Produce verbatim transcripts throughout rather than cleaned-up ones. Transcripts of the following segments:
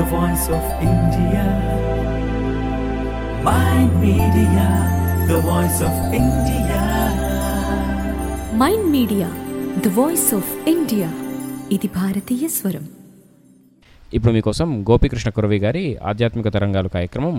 voice of India. Mind Media, the voice of India. Mind Media the voice of India. ఇది భారతీయ స్వరం. ఇప్పుడు మీకోసం గోపీకృష్ణ కురవి గారి ఆధ్యాత్మిక తరంగాలు కార్యక్రమం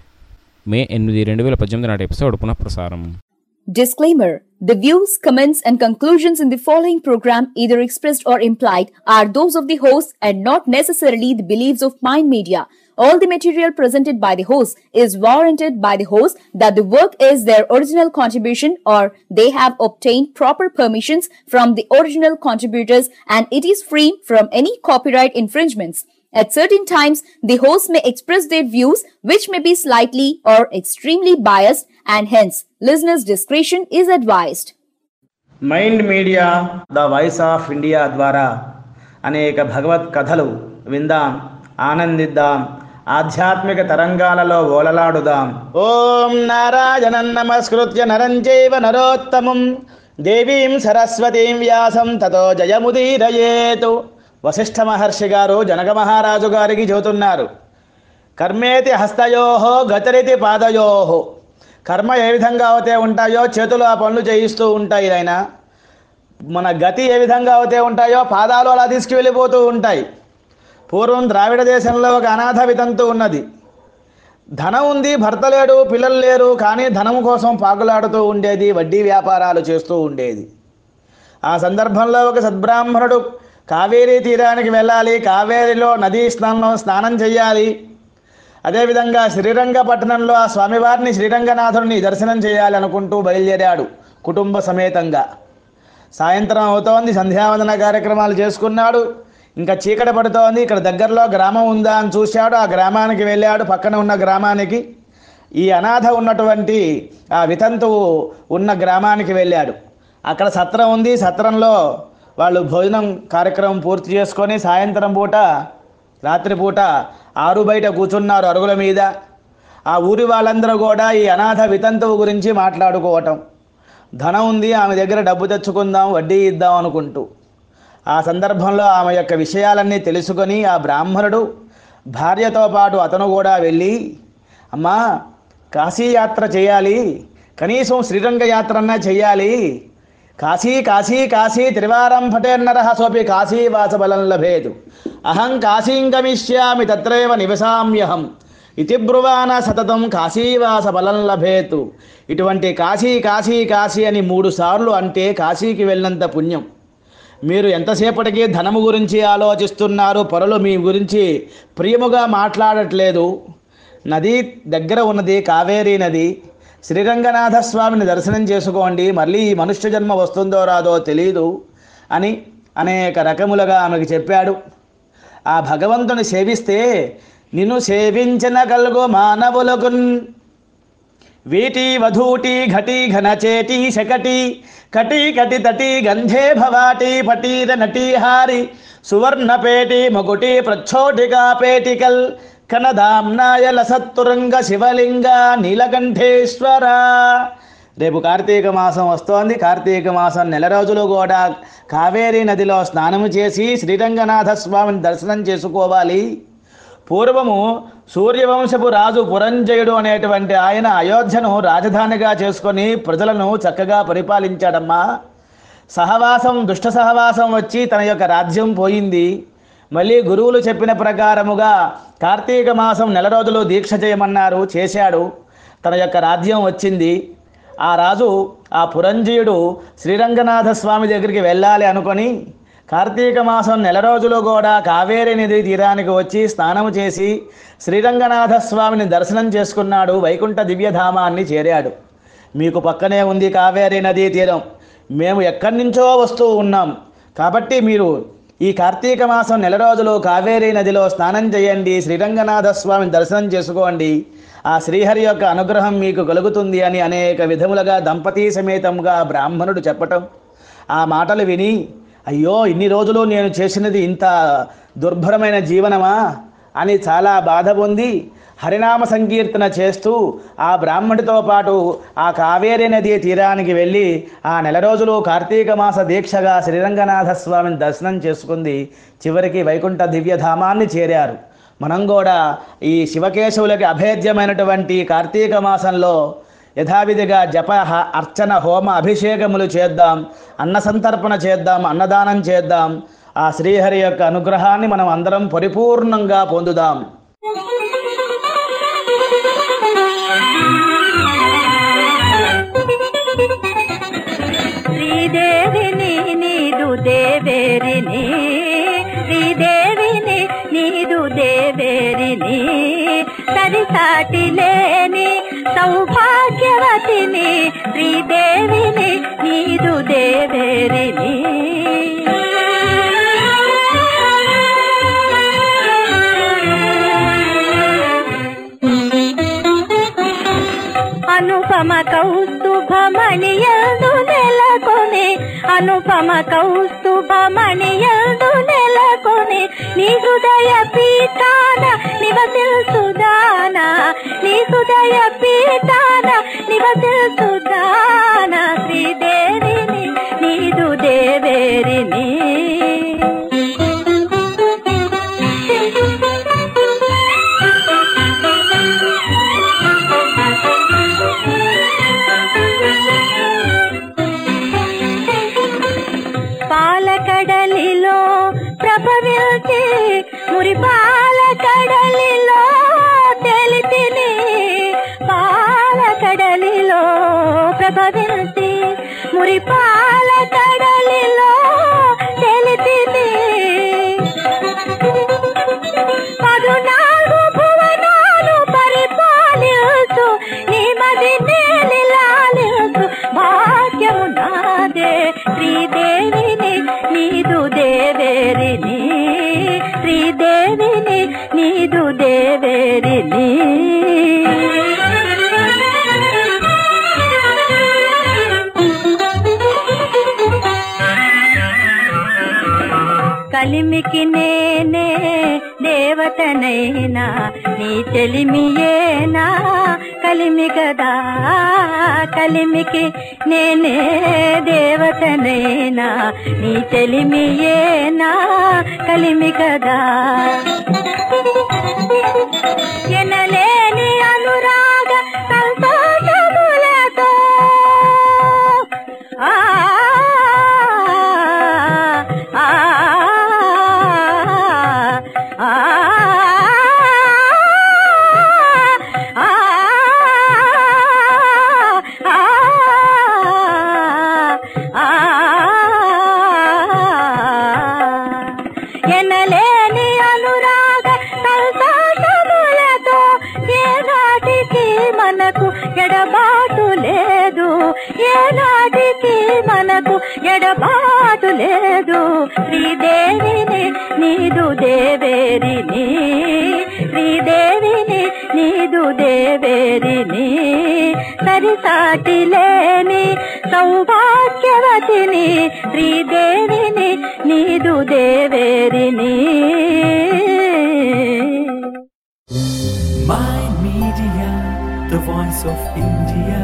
మే ఎనిమిది రెండు వేల పద్దెనిమిది నాటి ఎపిసోడ్ పునఃప్రసారం. Disclaimer: the views, comments, and conclusions in the following program, either expressed or implied, are those of the host and not necessarily the beliefs of Mind Media. All the material presented by the host is warranted by the host that the work is their original contribution or they have obtained proper permissions from the original contributors and it is free from any copyright infringements. At certain times, the host may express their views which may be slightly or extremely biased and hence listeners' discretion is advised. Mind Media the voice of India ద్వారా అనేక భగవత్ కథలు విందాం, ఆనందిద్దాం, ఆధ్యాత్మిక తరంగాలలో ఓలలాడుదాం. ఓం నారాయణం నమస్కృత్య నరం చైవ నరోత్తమం దేవీం సరస్వతీం వ్యాసం తతో జయముదీరయేతు. వశిష్ఠ మహర్షి గారు జనక మహారాజు గారికి చెబుతున్నారు, కర్మేతి హస్తయోహో గతరితి పాదయోహో. కర్మ ఏ విధంగా అవుతే ఉంటాయో చేతులు ఆ పనులు చేయిస్తూ ఉంటాయి ఆయన. మన గతి ఏ విధంగా అవుతే ఉంటాయో పాదాలు అలా తీసుకువెళ్ళిపోతూ ఉంటాయి. పూర్వం ద్రావిడ దేశంలో ఒక అనాథ వితంతు ఉన్నది. ధనం ఉంది, భర్త లేడు, పిల్లలు లేరు, కానీ ధనం కోసం పాకులాడుతూ ఉండేది, వడ్డీ వ్యాపారాలు చేస్తూ ఉండేది. ఆ సందర్భంలో ఒక సద్బ్రాహ్మణుడు కావేరీ తీరానికి వెళ్ళాలి, కావేరిలో నదీ స్నానం స్నానం చేయాలి, అదేవిధంగా శ్రీరంగపట్టణంలో ఆ స్వామివారిని శ్రీరంగనాథుడిని దర్శనం చేయాలి అనుకుంటూ బయలుదేరాడు కుటుంబ సమేతంగా. సాయంత్రం అవుతోంది, సంధ్యావందన కార్యక్రమాలు చేసుకున్నాడు. ఇంకా చీకటి పడుతోంది. ఇక్కడ దగ్గరలో గ్రామం ఉందా అని చూశాడు. ఆ గ్రామానికి వెళ్ళాడు, పక్కన ఉన్న గ్రామానికి. ఈ అనాథ ఉన్నటువంటి ఆ వితంతువు ఉన్న గ్రామానికి వెళ్ళాడు. అక్కడ సత్రం ఉంది. సత్రంలో వాళ్ళు భోజనం కార్యక్రమం పూర్తి చేసుకొని సాయంత్రం పూట రాత్రిపూట ఆరు బయట కూర్చున్నారు అరుగుల మీద. ఆ ఊరి వాళ్ళందరూ కూడా ఈ అనాథ వితంతువు గురించి మాట్లాడుకోవటం. ధనం ఉంది, ఆమె దగ్గర డబ్బు తెచ్చుకుందాం, వడ్డీ ఇద్దాం అనుకుంటూ. ఆ సందర్భంలో ఆమె యొక్క విషయాలన్నీ తెలుసుకొని ఆ బ్రాహ్మణుడు భార్యతో పాటు అతను కూడా వెళ్ళి, అమ్మా కాశీయాత్ర చేయాలి, కనీసం శ్రీరంగ యాత్ర అన్నా చేయాలి. కాశీ కాశీ కాశీ త్రివారం పటేర్నర సోపి కాశీవాసబలం లభేదు. అహం కాశీం గమిష్యామి తత్రైవ నివసామ్యహం ఇతి బ్రువాన సతతం కాశీవాస బలం లభేతు. ఇటువంటి కాశీ కాశీ కాశీ అని మూడు సార్లు అంటే కాశీకి వెళ్ళినంత పుణ్యం. మీరు ఎంతసేపటికి ధనము గురించి ఆలోచిస్తున్నారు, పరులు మీ గురించి ప్రియముగా మాట్లాడట్లేదు. నది దగ్గర ఉన్నది కావేరీ నది. శ్రీరంగనాథ స్వామిని దర్శనం చేసుకోండి, మళ్ళీ ఈ మనుష్య జన్మ వస్తుందో రాదో తెలియదు అని అనేక రకములుగా ఆమెకు చెప్పాడు. ఆ భగవంతుని సేవిస్తే నిన్ను సేవించిన కలుగు మానవులకు వీటి వధూటి ఘటి ఘనచేటి శకటి కటి కటి తటి గంధే భవాటి పటీర నటీహారి సువర్ణపేటి మకుటి ప్రచ్ఛోటికా పేటికల్ కనదాంనాయ లసత్తురంగ శివలింగ నీలకంఠేశ్వర. రేపు కార్తీక మాసం వస్తోంది. కార్తీక మాసం నెల రోజులు కూడా కావేరీ నదిలో స్నానము చేసి శ్రీరంగనాథ స్వామిని దర్శనం చేసుకోవాలి. పూర్వము సూర్యవంశపు రాజు పురంజయుడు అనేటువంటి ఆయన అయోధ్యను రాజధానిగా చేసుకొని ప్రజలను చక్కగా పరిపాలించాడమ్మా. సహవాసం దుష్ట సహవాసం వచ్చి తన యొక్క రాజ్యం పోయింది. మళ్ళీ గురువులు చెప్పిన ప్రకారముగా కార్తీక మాసం నెల రోజులు దీక్ష చేయమన్నారు, చేశాడు. తన యొక్క రాజ్యం వచ్చింది. ఆ రాజు ఆ పురంజయుడు శ్రీరంగనాథ స్వామి దగ్గరికి వెళ్ళాలి అనుకొని కార్తీక మాసం నెల రోజులు కూడా కావేరీ నది తీరానికి వచ్చి స్నానం చేసి శ్రీరంగనాథ స్వామిని దర్శనం చేసుకున్నాడు. వైకుంఠ దివ్యధామాన్ని చేరాడు. మీకు పక్కనే ఉంది కావేరీ నదీ తీరం. మేము ఎక్కడి నుంచో వస్తూ ఉన్నాం, కాబట్టి మీరు ఈ కార్తీక మాసం నెల రోజులు కావేరీ నదిలో స్నానం చేయండి, శ్రీరంగనాథ స్వామిని దర్శనం చేసుకోండి, ఆ శ్రీహరి యొక్క అనుగ్రహం మీకు కలుగుతుంది అని అనేక విధములుగా దంపతీ సమేతంగా బ్రాహ్మణుడు చెప్పటం. ఆ మాటలు విని, అయ్యో ఇన్ని రోజులు నేను చేసినది ఇంత దుర్భరమైన జీవనమా అని చాలా బాధ పొంది హరినామ సంకీర్తన చేస్తూ ఆ బ్రాహ్మణుడితో పాటు ఆ కావేరీ నది తీరానికి వెళ్ళి ఆ నెల రోజులు కార్తీక మాస దీక్షగా శ్రీరంగనాథ స్వామిని దర్శనం చేసుకుంది. చివరికి వైకుంఠ దివ్యధామాన్ని చేరారు. మనం కూడా ఈ శివకేశవులకి అభేద్యమైనటువంటి కార్తీక మాసంలో యథావిధిగా జప అర్చన హోమ అభిషేకములు చేద్దాం, అన్న సంతర్పణ చేద్దాం, అన్నదానం చేద్దాం. ఆ శ్రీహరి యొక్క అనుగ్రహాన్ని మనం అందరం పరిపూర్ణంగా పొందుదాం. శ్రీదేవిని నీదు దేవేరిని, శ్రీదేవిని నీదు దేవేరిని, సరిసాటి లేని సౌభాగ్యవతిని, శ్రీదేవిని నీదు దేవేరిని. అనుపమ కౌస్తుభమణియందు నెలకొని, అనుపమ కౌస్తుభమణియందు నెలకొని, నీ హృదయ పీఠాన నివసిల్సుదాన, నీ హృదయ పీఠాన నివసిల్సుదాన, శ్రీదేవిని నీదు దేవేరిని. పాలకడలిలో ప్రభవిల్చి మురిపాల కడలిలో తెలితిని, పాలకడలిలో ప్రభవిల్చి మురిపాల కడలిలో తెలితిని. పదునాలుగు భువనాలు పరిపాలించు నీ మది నేలిలాలించు భాగ్యము నాదే, శ్రీదేవిని నీదు దేవేరిని, శ్రీదేవిని నీదు దేవేరిని. కలిమికి నేనే దేవతనైనా నీ చెలిమియేనా కలిమి గదా, కలిమికి నేనే దేవతనైనా నీ చెలిమియేనా కలిమి గదా. ఎనలేని అనురాగ సంతోషములతో ఆ ఆ ఎనలేని అనురాగ సంతోషములతో ఏనాటికి మనకు ఎడబాటు లేదు, ఏనాటికి మనకు ఎడబాటు లేదు. శ్రీదేవిని నీదు దేవేరిని, శ్రీదేవిని నీదు దేవేరిని, సరిసాటి లేని సౌభాగ్యవతిని, శ్రీదేవిని నీదు దేవేరిని. Mind Media, the voice of India.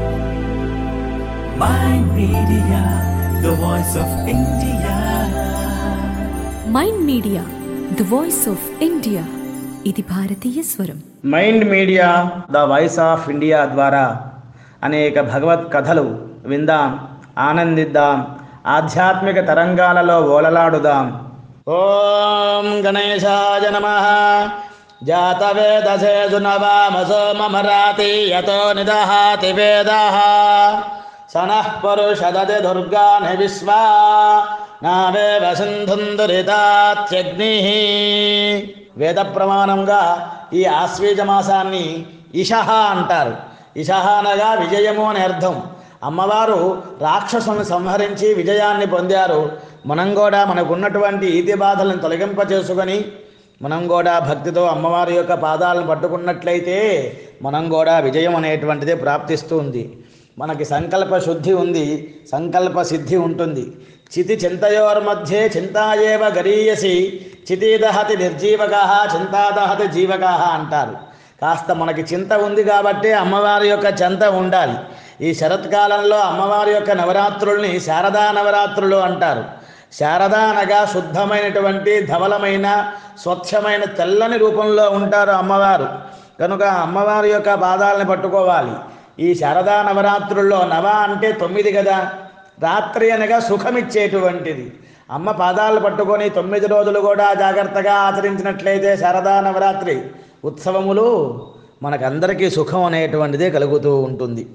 Mind Media, the voice of India. Mind Media the voice of India, ఇది భారతీయ స్వరం. Mind Media the voice of India ద్వారా అనేక భగవత్ కథలు విందాం, ఆనందిద్దాం, ఆధ్యాత్మిక తరంగాలలో ఓలలాడుదాం. ఓం గణేశాయ నమః. జాతవేదసేషు నవామసో మమరాతి యతో నిదహాతి వేదః. సనః పరుషదతి దుర్గాని విశ్వా నావేవ సింధుందురితాత్యగ్నిః. వేద ప్రమాణంగా ఈ ఆశ్వీజ మాసాన్ని ఇషహ అంటారు. ఇషహ అనగా విజయము అని అర్థం. అమ్మవారు రాక్షసుని సంహరించి విజయాన్ని పొందారు. మనం కూడా మనకున్నటువంటి ఈతి బాధలను తొలగింపచేసుకొని మనం కూడా భక్తితో అమ్మవారి యొక్క పాదాలను పట్టుకున్నట్లయితే మనం కూడా విజయం అనేటువంటిది ప్రాప్తిస్తుంది. మనకి సంకల్ప శుద్ధి ఉంది, సంకల్ప సిద్ధి ఉంటుంది. చితి చింతయోర్మధ్యే చింతాయేవ గరీయసి చితీదహతి నిర్జీవక చింతాదహతి జీవక అంటారు. కాస్త మనకి చింత ఉంది కాబట్టి అమ్మవారి యొక్క చింత ఉండాలి. ఈ శరత్కాలంలో అమ్మవారి యొక్క నవరాత్రుల్ని శారదా నవరాత్రులు అంటారు. శారద అనగా శుద్ధమైనటువంటి ధవలమైన స్వచ్ఛమైన తెల్లని రూపంలో ఉంటారు అమ్మవారు. కనుక అమ్మవారి యొక్క పాదాలను పట్టుకోవాలి. ఈ శారదా నవరాత్రుల్లో నవ అంటే తొమ్మిది కదా, రాత్రి అనగా సుఖమిచ్చేటువంటిది. అమ్మ పాదాలు పట్టుకొని తొమ్మిది రోజులు కూడా జాగ్రత్తగా ఆచరించినట్లయితే శారదా నవరాత్రి ఉత్సవములు మనకందరికీ సుఖం అనేటువంటిదే కలుగుతూ ఉంటుంది.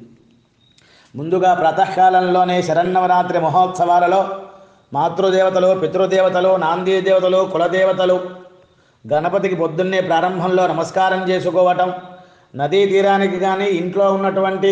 ముందుగా ప్రాతకాలంలోనే శరన్నవరాత్రి మహోత్సవాలలో మాతృదేవతలు, పితృదేవతలు, నాందీ దేవతలు, కులదేవతలు గణపతికి పొద్దున్నే ప్రారంభంలో నమస్కారం చేసుకోవటం, నదీ తీరానికి కానీ ఇంట్లో ఉన్నటువంటి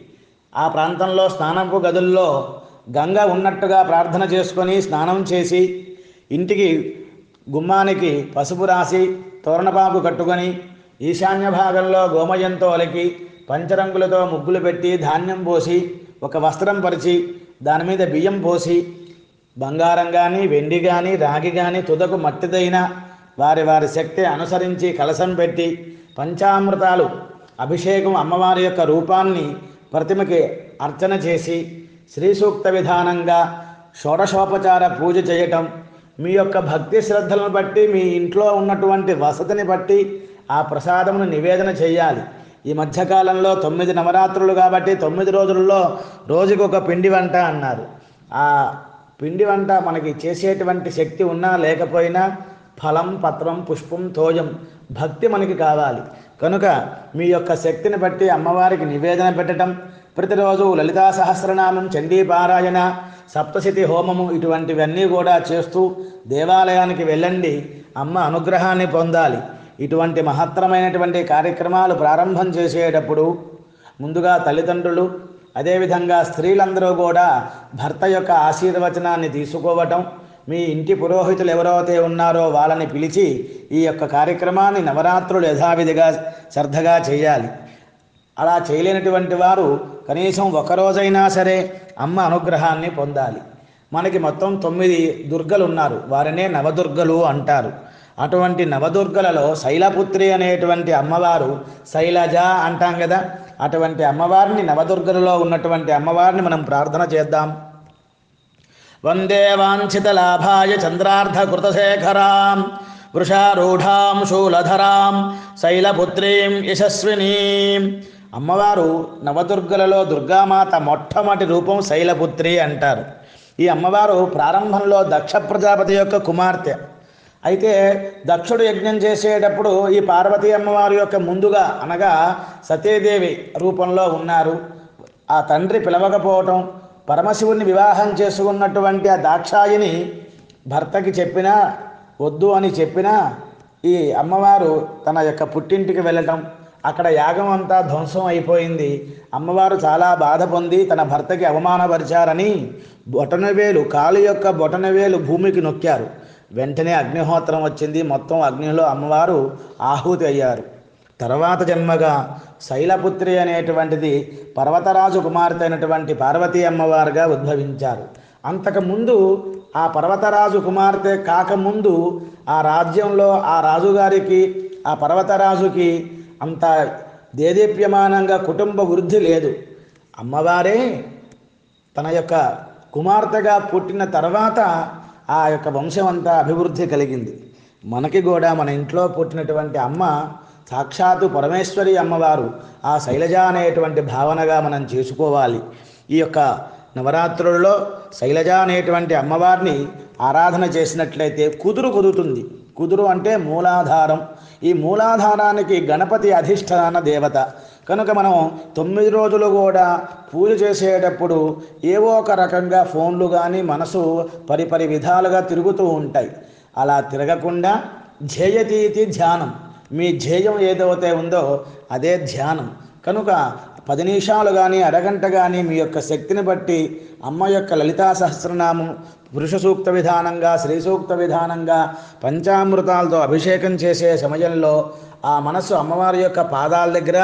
ఆ ప్రాంతంలో స్నానపు గదుల్లో గంగ ఉన్నట్టుగా ప్రార్థన చేసుకొని స్నానం చేసి ఇంటికి గుమ్మానికి పసుపు రాసి తోరణపాకు కట్టుకొని ఈశాన్య భాగంలో గోమయంతో అలికి పంచరంగులతో ముగ్గులు పెట్టి ధాన్యం పోసి ఒక వస్త్రం పరిచి దాని మీద బియ్యం పోసి బంగారం కానీ వెండి కానీ రాగి కానీ తుదకు మట్టిదైన వారి వారి శక్తి అనుసరించి కలశం పెట్టి పంచామృతాలు అభిషేకం అమ్మవారి యొక్క రూపాన్ని ప్రతిమకి అర్చన చేసి శ్రీ సూక్త విధానంగా షోడశోపచార పూజ చేయటం, మీ యొక్క భక్తి శ్రద్ధలను బట్టి మీ ఇంట్లో ఉన్నటువంటి వసతిని బట్టి ఆ ప్రసాదమును నివేదన చేయాలి. ఈ మధ్యకాలంలో తొమ్మిది నవరాత్రులు కాబట్టి తొమ్మిది రోజుల్లో రోజుకొక పిండి వంట అన్నారు. ఆ పిండి వంట మనకి చేసేటువంటి శక్తి ఉన్నా లేకపోయినా ఫలం, పత్రం, పుష్పం, తోయం భక్తి మనకి కావాలి. కనుక మీ యొక్క శక్తిని బట్టి అమ్మవారికి నివేదన పెట్టడం, ప్రతిరోజు లలితా సహస్రనామం, చండీ పారాయణ, సప్తశతి హోమము ఇటువంటివన్నీ కూడా చేస్తూ దేవాలయానికి వెళ్ళండి, అమ్మ అనుగ్రహాన్ని పొందాలి. ఇటువంటి మహత్తరమైనటువంటి కార్యక్రమాలు ప్రారంభం చేసేటప్పుడు ముందుగా తల్లిదండ్రులు అదేవిధంగా స్త్రీలందరూ కూడా భర్త యొక్క ఆశీర్వచనాన్ని తీసుకోవటం, మీ ఇంటి పురోహితులు ఎవరైతే ఉన్నారో వాళ్ళని పిలిచి ఈ యొక్క కార్యక్రమాన్ని నవరాత్రులు యథావిధిగా శ్రద్ధగా చేయాలి. అలా చేయలేనటువంటి వారు కనీసం ఒకరోజైనా సరే అమ్మ అనుగ్రహాన్ని పొందాలి. మనకి మొత్తం తొమ్మిది దుర్గలు ఉన్నారు, వారినే నవదుర్గలు అంటారు. అటువంటి నవదుర్గలలో శైలపుత్రి అనేటువంటి అమ్మవారు, శైలజ అంటాం కదా, అటువంటి అమ్మవారిని నవదుర్గలలో ఉన్నటువంటి అమ్మవారిని మనం ప్రార్థన చేద్దాం. వందే వాంఛిత లాభాయ చంద్రార్ధ కృతశేఖరాం వృషారూఢాం శూలధరాం శైలపుత్రీం యశస్వినీం. అమ్మవారు నవదుర్గలలో దుర్గామాత మొట్టమొదటి రూపం శైలపుత్రి అంటారు. ఈ అమ్మవారు ప్రారంభంలో దక్ష ప్రజాపతి యొక్క కుమార్తె. అయితే దక్షుడు యజ్ఞం చేసేటప్పుడు ఈ పార్వతీ అమ్మవారి యొక్క ముందుగా అనగా సతీదేవి రూపంలో ఉన్నారు. ఆ తండ్రి పిలవకపోవటం, పరమశివుని వివాహం చేసుకున్నటువంటి ఆ దాక్షాయిని భర్తకి చెప్పినా వద్దు అని చెప్పినా ఈ అమ్మవారు తన యొక్క పుట్టింటికి వెళ్ళటం, అక్కడ యాగం అంతా ధ్వంసం అయిపోయింది. అమ్మవారు చాలా బాధ పొంది తన భర్తకి అవమానపరిచారని బొటనవేలు కాలు యొక్క బొటనవేలు భూమికి నొక్కారు. వెంటనే అగ్నిహోత్రం వచ్చింది, మొత్తం అగ్నిలో అమ్మవారు ఆహుతి అయ్యారు. తర్వాత జన్మగా శైలపుత్రి అనేటువంటిది పర్వతరాజు కుమార్తె అయినటువంటి పార్వతీ అమ్మవారుగా ఉద్భవించారు. అంతకుముందు ఆ పర్వతరాజు కుమార్తె కాకముందు ఆ రాజ్యంలో ఆ రాజుగారికి ఆ పర్వతరాజుకి అంత దేదీప్యమానంగా కుటుంబ వృద్ధి లేదు. అమ్మవారే తన యొక్క కుమార్తెగా పుట్టిన తర్వాత ఆ యొక్క వంశం అంతా అభివృద్ధి కలిగింది. మనకి కూడా మన ఇంట్లో పుట్టినటువంటి అమ్మ సాక్షాత్తు పరమేశ్వరి అమ్మవారు, ఆ శైలజ అనేటువంటి భావనగా మనం చేసుకోవాలి. ఈ యొక్క నవరాత్రుల్లో శైలజ అనేటువంటి అమ్మవారిని ఆరాధన చేసినట్లయితే కుదురు కుదురుతుంది. కుదురు అంటే మూలాధారం. ఈ మూలాధారానికి గణపతి అధిష్టాన దేవత కనుక మనం తొమ్మిది రోజులు కూడా పూజ చేసేటప్పుడు ఏవో ఒక రకంగా ఫోన్లు కానీ మనసు పరిపరి విధాలుగా తిరుగుతూ ఉంటాయి. అలా తిరగకుండా ధ్యేయతీతి ధ్యానం, మీ ధ్యేయం ఏదైతే ఉందో అదే ధ్యానం. కనుక పది నిమిషాలు కానీ అరగంట కానీ మీ యొక్క శక్తిని బట్టి అమ్మ యొక్క లలితా సహస్రనామం పురుష సూక్త విధానంగా శ్రీ సూక్త విధానంగా పంచామృతాలతో అభిషేకం చేసే సమయంలో ఆ మనసు అమ్మవారి యొక్క పాదాల దగ్గర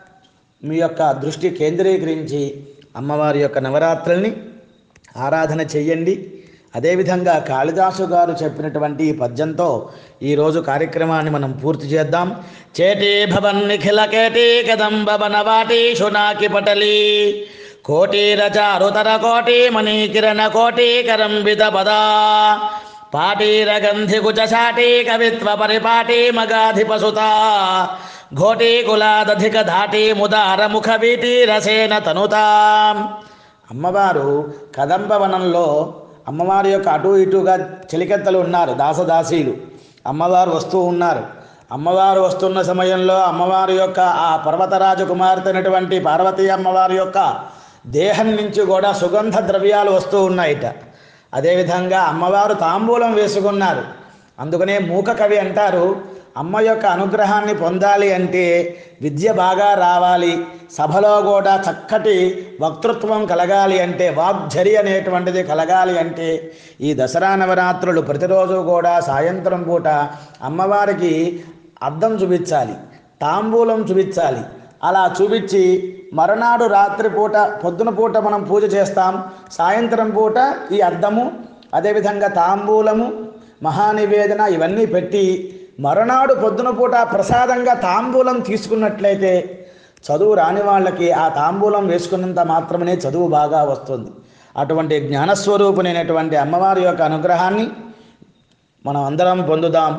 మీ యొక్క దృష్టి కేంద్రీకరించి అమ్మవారి యొక్క నవరాత్రుల్ని ఆరాధన చెయ్యండి. అదేవిధంగా కాళిదాసు గారు చెప్పినటువంటి ఈ పద్యంతో ఈరోజు కార్యక్రమాన్ని మనం పూర్తి చేద్దాం. చేటీ భవన్ నిఖిల కేటీ కదంబ వనవాటీ శునాకి పటలి కోటీరచారుతర కోటి మణికిరణ కోటీకరంబిత పదా పాటీరగంధికుచాటీ కవిత్వ పరిపాటి మగాధిపసుత ఘోటీ కులాదధిక ధాటి ముదార ముఖ వీటి రసేన తనుతా. అమ్మవారు కదంబవనంలో అమ్మవారి యొక్క అటు ఇటుగా చెలికెత్తలు ఉన్నారు, దాసదాసీలు. అమ్మవారు వస్తూ ఉన్నారు. అమ్మవారు వస్తున్న సమయంలో అమ్మవారి యొక్క ఆ పర్వతరాజు కుమార్తె అయినటువంటి పార్వతీ అమ్మవారి యొక్క దేహం నుంచి కూడా సుగంధ ద్రవ్యాలు వస్తూ ఉన్నాయిట. అదేవిధంగా అమ్మవారు తాంబూలం వేసుకున్నారు. అందుకనే మూక కవి అంటారు, అమ్మ యొక్క అనుగ్రహాన్ని పొందాలి అంటే విద్య బాగా రావాలి, సభలో కూడా చక్కటి వక్తృత్వం కలగాలి అంటే, వాగ్ఝరి అనేటువంటిది కలగాలి అంటే ఈ దసరా నవరాత్రులు ప్రతిరోజు కూడా సాయంత్రం పూట అమ్మవారికి అద్దం చూపించాలి, తాంబూలం చూపించాలి. అలా చూపించి మరునాడు రాత్రిపూట పొద్దున పూట మనం పూజ చేస్తాం, సాయంత్రం పూట ఈ అద్దము అదేవిధంగా తాంబూలము మహానివేదన ఇవన్నీ పెట్టి మరునాడు పొద్దున పూట ప్రసాదంగా తాంబూలం తీసుకున్నట్లయితే చదువు రాని వాళ్ళకి ఆ తాంబూలం వేసుకున్నంత మాత్రమే చదువు బాగా వస్తుంది. అటువంటి జ్ఞానస్వరూపునైనటువంటి అమ్మవారి యొక్క అనుగ్రహాన్ని మనం అందరం పొందుదాం.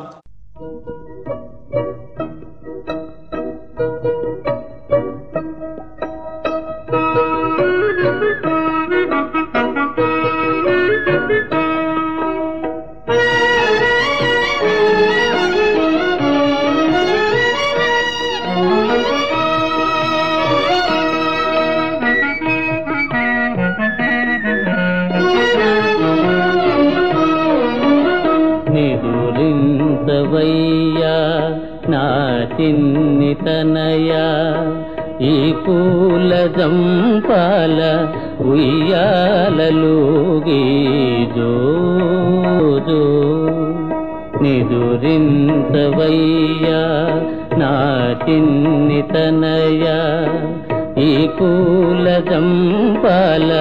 నిదురించవయ్యా నా చిన్ని తనయా ఈ పూల జంపాల ఉయ్యాలలోగి జో జో. నిదురించవయ్యా నా చిన్ని తనయా ఈ పూల జంపాల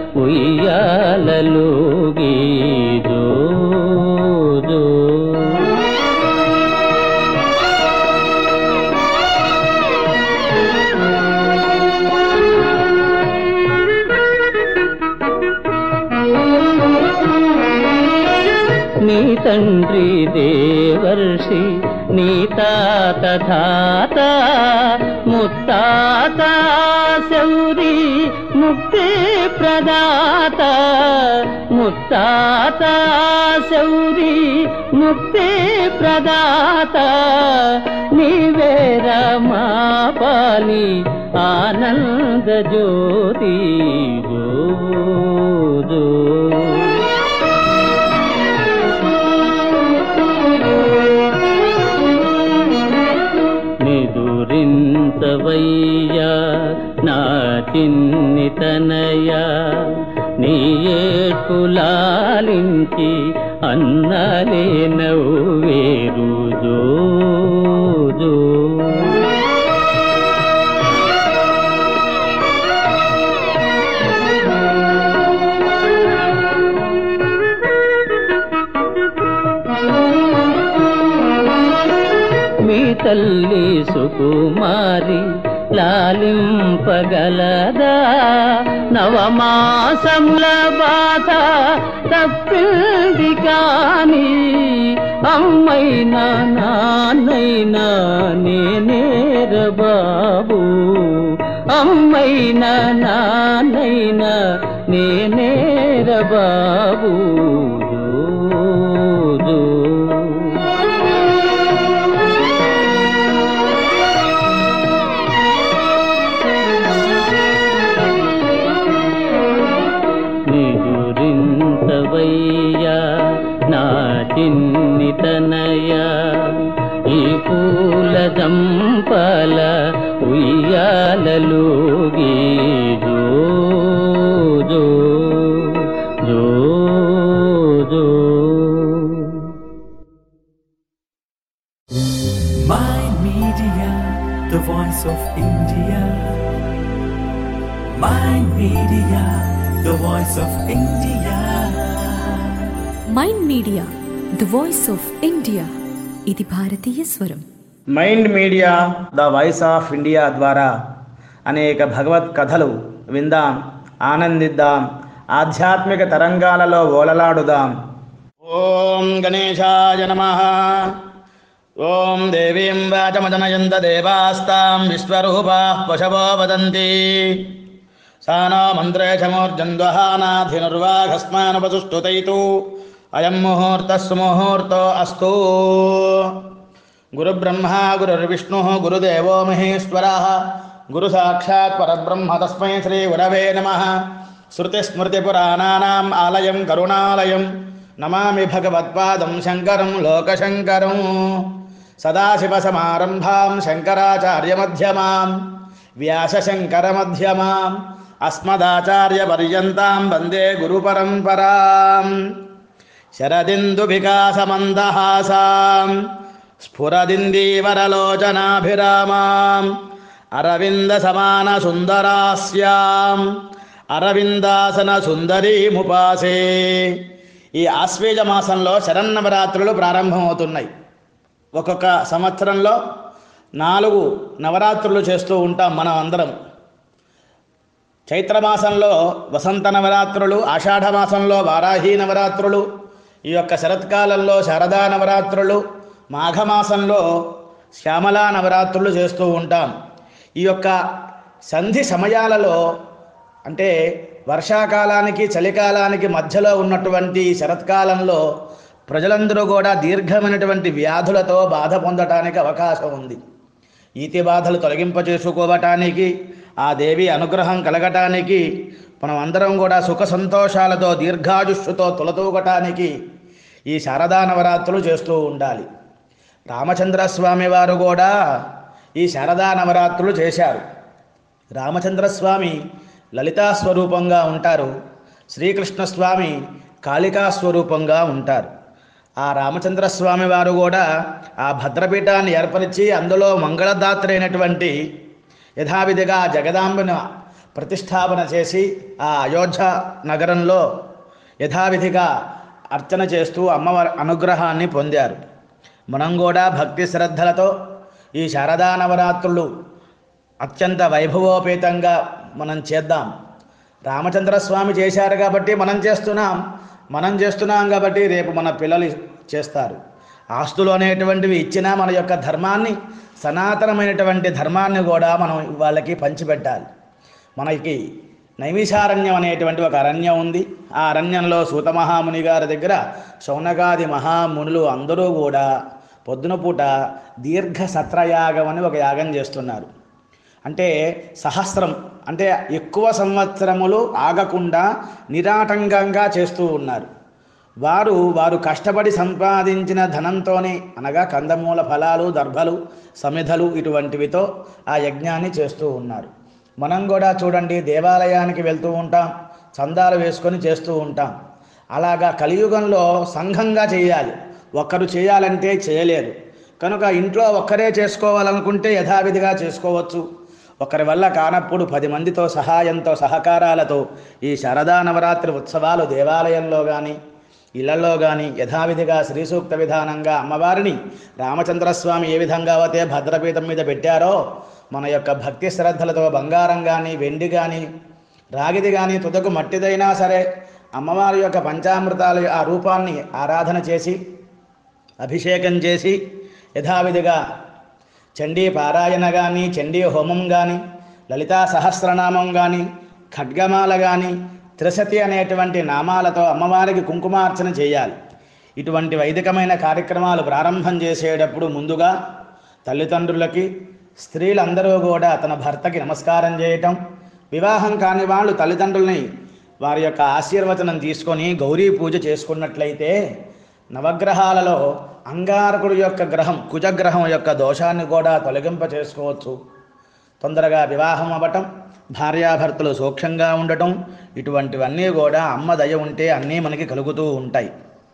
ఉయ్యాలలోగి జో జో. నీ తండ్రి దేవర్షి నీ తాత ధాత ముత్తాత శౌరి ముక్తి ప్రదాత ముత్తాత శౌరి ముక్తి ప్రదాత నీవేర మా పాలి ఆనంద జ్యోతి జో జో. నిదురించవయ్యా నా చిన్ని తనయా నీ ఏడ్పులాలించి అన్నలే నవ్వేరు జో జో. మీ తల్లి సుకుమారి లాలింపగలదా నవమాసముల బాధ తప్పింది కాని అమ్మైనా నాన్నైనా నేనేర బాబు అమ్మైనా నాన్నైనా నేనేర బాబు జో జో. నిదురించవయ్యా నా చిన్ని తనయా ఈ పూల జంపాల ఉయ్యాలలోగి జో జో జో జో. Mind Media, the voice of India. Mind Media, the voice of India. Mind Media the voice of India. ఇది భారతీయ స్వరం. Mind Media the voice of India ద్వారా అనేక భగవత్ కథలు విందాం, ఆనందిద్దాం, ఆధ్యాత్మిక తరంగాలలో ఓలలాడుదాం. ఓం గణేశాయ నమః. ఓం దేవీం వాచమజనయంత దేవాస్తాం విశ్వరూపాః పశవో వదంతి. సానో మంత్రేశమూర్జన్వహానాధినుర్వాఘస్మానుపసుష్టుతైతు అయం ముహూర్తః సుముహూర్తో అస్తు. గురుబ్రహ్మ గురుర్విష్ణు గురుదేవో మహేశ్వరః గురు సాక్షాత్ పరబ్రహ్మ తస్మై శ్రీ గురవే నమః. శృతిస్మృతిపురాణానాం ఆలయం కరుణాలయం నమామి భగవత్పాదం శంకరం లోకశంకరం. సదాశివసమారంభాం శంకరాచార్యమధ్యమాం వ్యాసశంకరమధ్యమాం అస్మదాచార్యపర్యంతాం వందే గురుపరంపరాం. శరదిందువికాసమందహాసాం స్ఫురదిందీవరలోచనాభిరామాం అరవిందసమానసుందరాస్యాం అరవిందాసన సుందరీముపాసే. ఈ ఆశ్వేజ మాసంలో శరన్నవరాత్రులు ప్రారంభమవుతున్నాయి. ఒక్కొక్క సంవత్సరంలో నాలుగు నవరాత్రులు చేస్తూ ఉంటాం మనం అందరం. చైత్రమాసంలో వసంత నవరాత్రులు, ఆషాఢమాసంలో వారాహి నవరాత్రులు, ఈ యొక్క శరత్కాలంలో శారదా నవరాత్రులు, మాఘమాసంలో శ్యామలా నవరాత్రులు చేస్తూ ఉంటాం. ఈ యొక్క సంధి సమయాలలో అంటే వర్షాకాలానికి చలికాలానికి మధ్యలో ఉన్నటువంటి శరత్కాలంలో ప్రజలందరూ కూడా దీర్ఘమైనటువంటి వ్యాధులతో బాధ పొందటానికి అవకాశం ఉంది. ఈతి బాధలు తొలగింప చేసుకోవటానికి, ఆ దేవి అనుగ్రహం కలగటానికి, మనం అందరం కూడా సుఖ సంతోషాలతో దీర్ఘాయుష్యుతో తులతూగటానికి ఈ శారదా నవరాత్రులు చేస్తూ ఉండాలి. రామచంద్రస్వామి వారు కూడా ఈ శారదా నవరాత్రులు చేశారు. రామచంద్రస్వామి లలితా స్వరూపంగా ఉంటారు, శ్రీకృష్ణస్వామి కాళికా స్వరూపంగా ఉంటారు. ఆ రామచంద్రస్వామి వారు కూడా ఆ భద్రపీఠాన్ని ఏర్పరిచి అందులో మంగళదాత్రి అయినటువంటి యథావిధిగా జగదాంబను ప్రతిష్టాపన చేసి ఆ అయోధ్య నగరంలో యథావిధిగా అర్చన చేస్తూ అమ్మవారి అనుగ్రహాన్ని పొందారు. మనం కూడా భక్తి శ్రద్ధలతో ఈ శారదా నవరాత్రులు అత్యంత వైభవోపేతంగా మనం చేద్దాం. రామచంద్రస్వామి చేశారు కాబట్టి మనం చేస్తున్నాం, మనం చేస్తున్నాం కాబట్టి రేపు మన పిల్లలు చేస్తారు. ఆస్తులు అనేటువంటివి ఇచ్చినా మన యొక్క ధర్మాన్ని, సనాతనమైనటువంటి ధర్మాన్ని కూడా మనం వాళ్ళకి పంచిపెట్టాలి. మనకి నైమిషారణ్యం అనేటువంటి ఒక అరణ్యం ఉంది. ఆ అరణ్యంలో సూత మహాముని గారి దగ్గర శౌనకాది మహామునులు అందరూ కూడా పొద్దున పూట దీర్ఘ సత్రయాగం అని ఒక యాగం చేస్తున్నారు. అంటే సహస్రం అంటే ఎక్కువ సంవత్సరములు ఆగకుండా నిరాటంకంగా చేస్తూ ఉన్నారు. వారు వారు కష్టపడి సంపాదించిన ధనంతోనే, అనగా కందమూల ఫలాలు, దర్భలు, సమిధలు ఇటువంటివితో ఆ యజ్ఞాన్ని చేస్తూ ఉన్నారు. మనం కూడా చూడండి, దేవాలయానికి వెళ్తూ ఉంటాం, చందాలు వేసుకొని చేస్తూ ఉంటాం. అలాగా కలియుగంలో సంఘంగా చేయాలి. ఒక్కరు చేయాలంటే చేయలేరు. కనుక ఇంట్లో ఒక్కరే చేసుకోవాలనుకుంటే యథావిధిగా చేసుకోవచ్చు. ఒకరి వల్ల కానప్పుడు పది మందితో సహాయంతో సహకారాలతో ఈ శారదా నవరాత్రి ఉత్సవాలు దేవాలయంలో కానీ ఇళ్లలో కానీ యథావిధిగా శ్రీ సూక్త విధానంగా అమ్మవారిని రామచంద్రస్వామి ఏ విధంగా అయితే భద్రపీఠం మీద పెట్టారో మన యొక్క భక్తి శ్రద్ధలతో బంగారం కానీ వెండి కానీ రాగిది కానీ తుదకు మట్టిదైనా సరే అమ్మవారి యొక్క పంచామృతాల ఆ రూపాన్ని ఆరాధన చేసి అభిషేకం చేసి యథావిధిగా చండీ పారాయణ కానీ, చండీ హోమం కానీ, లలితా సహస్రనామం కానీ, ఖడ్గమాల కానీ, త్రిశతి అనేటువంటి నామాలతో అమ్మవారికి కుంకుమార్చన చేయాలి. ఇటువంటి వైదికమైన కార్యక్రమాలు ప్రారంభం చేసేటప్పుడు ముందుగా తల్లిదండ్రులకి, స్త్రీలందరూ కూడా తన భర్తకి నమస్కారం చేయటం, వివాహం కాని వాళ్ళు తల్లిదండ్రుల్ని వారి యొక్క ఆశీర్వచనం తీసుకొని గౌరీ పూజ చేసుకున్నట్లయితే నవగ్రహాలలో అంగారకుడు యొక్క గ్రహం, కుజగ్రహం యొక్క దోషాన్ని కూడా తొలగింప చేసుకోవచ్చు. తొందరగా వివాహం అవ్వటం, భార్యాభర్తలు సూక్ష్మంగా ఉండటం, ఇటువంటివన్నీ కూడా అమ్మ దయ ఉంటే అన్నీ మనకి కలుగుతూ ఉంటాయి.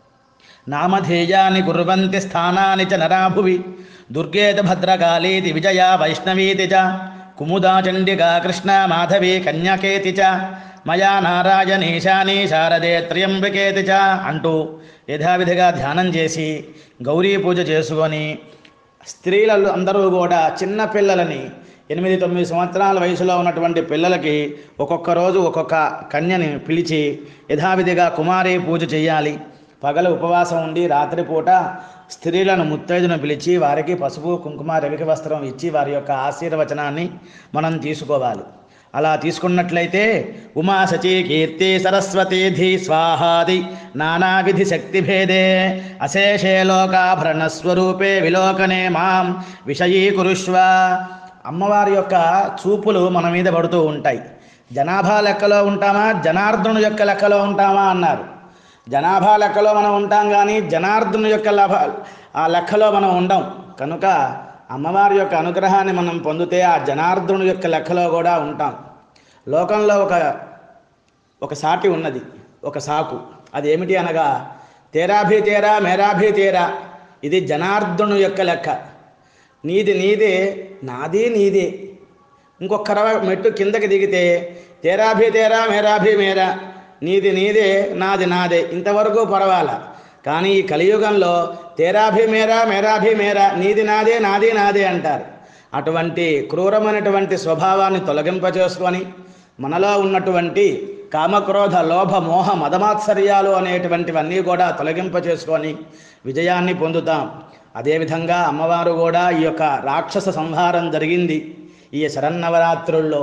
నామధేయాని కుర్వంతి స్థానాని చ నరాభువి దుర్గేత భద్రకాళీతి విజయా వైష్ణవీతి చ కుముదా చండికా కృష్ణ మాధవీ కన్యకేతి చ మయా నారాయణీశాని శారదే త్ర్యంబకేతి చ అంటూ యథావిధిగా ధ్యానం చేసి గౌరీ పూజ చేసుకొని స్త్రీలు అందరూ కూడా చిన్నపిల్లలని ఎనిమిది తొమ్మిది సంవత్సరాల వయసులో ఉన్నటువంటి పిల్లలకి ఒక్కొక్క రోజు ఒక్కొక్క కన్యని పిలిచి యథావిధిగా కుమారి పూజ చేయాలి. పగలు ఉపవాసం ఉండి రాత్రిపూట స్త్రీలను ముత్తైదును పిలిచి వారికి పసుపు కుంకుమ రవిక వస్త్రం ఇచ్చి వారి యొక్క ఆశీర్వచనాన్ని మనం తీసుకోవాలి. అలా తీసుకున్నట్లయితే ఉమా శచీ కీర్తి సరస్వతీ ధీ స్వాహాది నానావిధి శక్తిభేదే అశేషే లోకాభరణస్వరూపే విలోకనే మాం విషయీకురుష్వ. అమ్మవారి యొక్క చూపులు మన మీద పడుతూ ఉంటాయి. జనాభా లెక్కలో ఉంటామా, జనార్దను యొక్క లెక్కలో ఉంటామా అన్నారు. జనాభా లెక్కలో మనం ఉంటాం కానీ జనార్దను యొక్క లభ ఆ లెక్కలో మనం ఉండం. కనుక అమ్మవారి యొక్క అనుగ్రహాన్ని మనం పొందితే ఆ జనార్దను యొక్క లెక్కలో కూడా ఉంటాం. లోకంలో ఒక ఒక సాటి ఉన్నది, ఒక సాకు. అది ఏమిటి అనగా తేరాభీ తేరా మేరాభీ తేరా. ఇది జనార్దను యొక్క లెక్క. నీది నీదే, నాది నీదే. ఇంకొక మెట్టు కిందకి దిగితే తేరాభీ తేరా మేరాభీ మేరా, నీది నీదే నాది నాదే. ఇంతవరకు పర్వాలా. కానీ ఈ కలియుగంలో తేరాభి మేరా మేరాభి మేరా, నీది నాదే నాది నాదే అంటారు. అటువంటి క్రూరమైనటువంటి స్వభావాన్ని తొలగింపచేసుకొని మనలో ఉన్నటువంటి కామక్రోధ లోభ మోహ మదమాత్సర్యాలు అనేటువంటివన్నీ కూడా తొలగింపచేసుకొని విజయాన్ని పొందుతాం. అదేవిధంగా అమ్మవారు కూడా ఈ యొక్క రాక్షస సంహారం జరిగింది ఈ శరన్నవరాత్రుల్లో.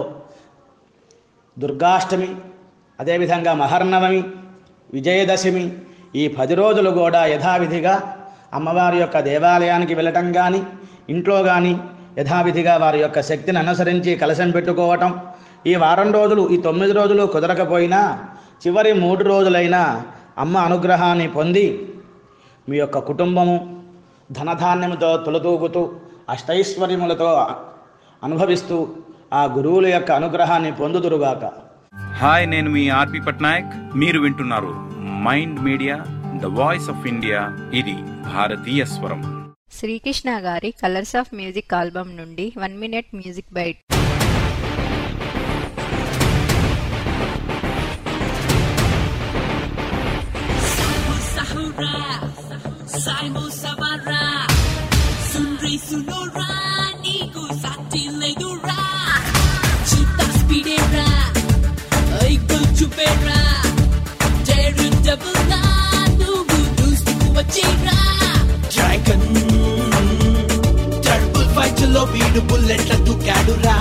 దుర్గాష్టమి, అదేవిధంగా మహర్నవమి, విజయదశమి, ఈ పది రోజులు కూడా యథావిధిగా అమ్మవారి యొక్క దేవాలయానికి వెళ్ళటం కానీ ఇంట్లో కానీ యథావిధిగా వారి యొక్క శక్తిని అనుసరించి కలశం పెట్టుకోవటం. ఈ వారం రోజులు, ఈ తొమ్మిది రోజులు కుదరకపోయినా చివరి మూడు రోజులైనా అమ్మ అనుగ్రహాన్ని పొంది మీ యొక్క కుటుంబము ధనధాన్యముతో తొలతూగుతూ అష్టైశ్వర్యములతో అనుభవిస్తూ ఆ గురువుల యొక్క అనుగ్రహాన్ని పొందుదురుగాక. హాయ్, నేను మీ ఆర్పి పట్నాయక్. మీరు వింటున్నారు Mind Media, the voice of India. ఇది భారతీయ స్వరం. శ్రీకృష్ణ గారి కలర్స్ ఆఫ్ మ్యూజిక్ ఆల్బమ్ నుండి వన్ మినిట్ మ్యూజిక్ బైట్. వీడు బుల్లెట్ల దుకాడురా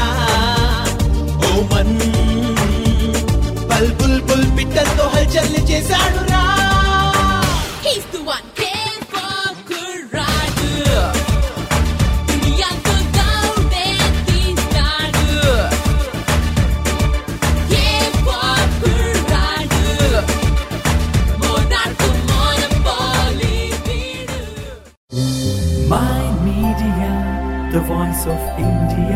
ఓమన్ బల్ బుల్ బుల్ పిట్టలతో హల్చల్ చేశాడురా. He's the one came for కుర్రాడు, దునియాతో దౌడే తీస్తాడు. Came for కుర్రాడు, మోనార్కు మోనపోలి వీడు. Mind Media, the voice of India.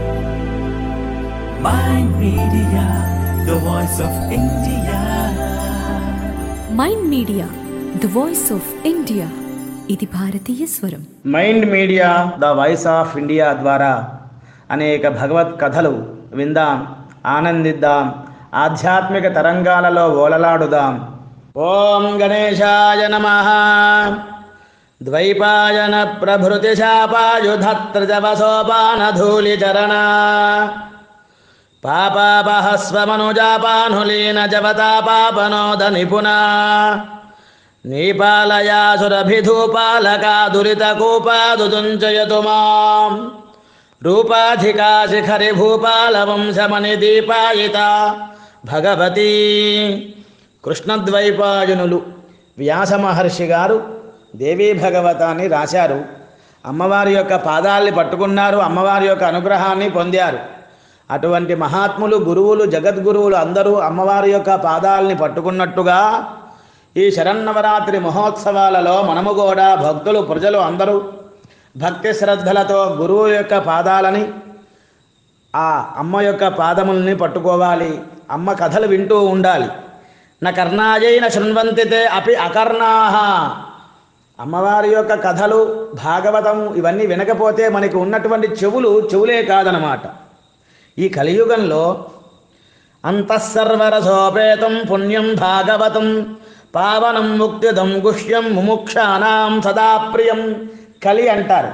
Mind Media, the voice of India. Mind Media the voice of India. ఇది భారతీయ స్వరం. Mind Media the voice of India ద్వారా అనేక భగవత్ కథలు విందాం, ఆనందిద్దాం, ఆధ్యాత్మిక తరంగాలలో ఓలలాడుదాం. ఓం గణేశాయ నమః. ద్వైపాయన ప్రభృతి శాపాయుధత్రజవసోపానధూళిచరణ పాపాపహస్వమనుజాపానులీన జవతాపాపనోద నిపుణా నీపాలయాసురభిధూపాలకా దురితకూపాదుదుంచయతు మాం రూపాధికా శిఖరి భూపాలవంశమణి దీపాయిత భగవతి. కృష్ణద్వైపాయనులు వ్యాస మహర్షి గారు దేవీ భగవతాన్ని రాశారు. అమ్మవారి యొక్క పాదాల్ని పట్టుకున్నారు, అమ్మవారి యొక్క అనుగ్రహాన్ని పొందారు. అటువంటి మహాత్ములు, గురువులు, జగద్గురువులు అందరూ అమ్మవారి యొక్క పాదాలని పట్టుకున్నట్టుగా ఈ శరన్నవరాత్రి మహోత్సవాలలో మనము కూడా భక్తులు, ప్రజలు అందరూ భక్తి శ్రద్ధలతో గురువు యొక్క పాదాలని, ఆ అమ్మ యొక్క పాదముల్ని పట్టుకోవాలి. అమ్మ కథలు వింటూ ఉండాలి. న కర్ణాయైన శృణ్వంతితే అపి అకర్ణాహ. అమ్మవారి యొక్క కథలు, భాగవతం ఇవన్నీ వినకపోతే మనకి ఉన్నటువంటి చెవులు చెవులే కాదనమాట. ఈ కలియుగంలో అంతఃసర్వరసోపేతం పుణ్యం భాగవతం పావనం ముక్తిదం గుహ్యం ముముక్షానాం సదా ప్రియం. కలి అంటారు.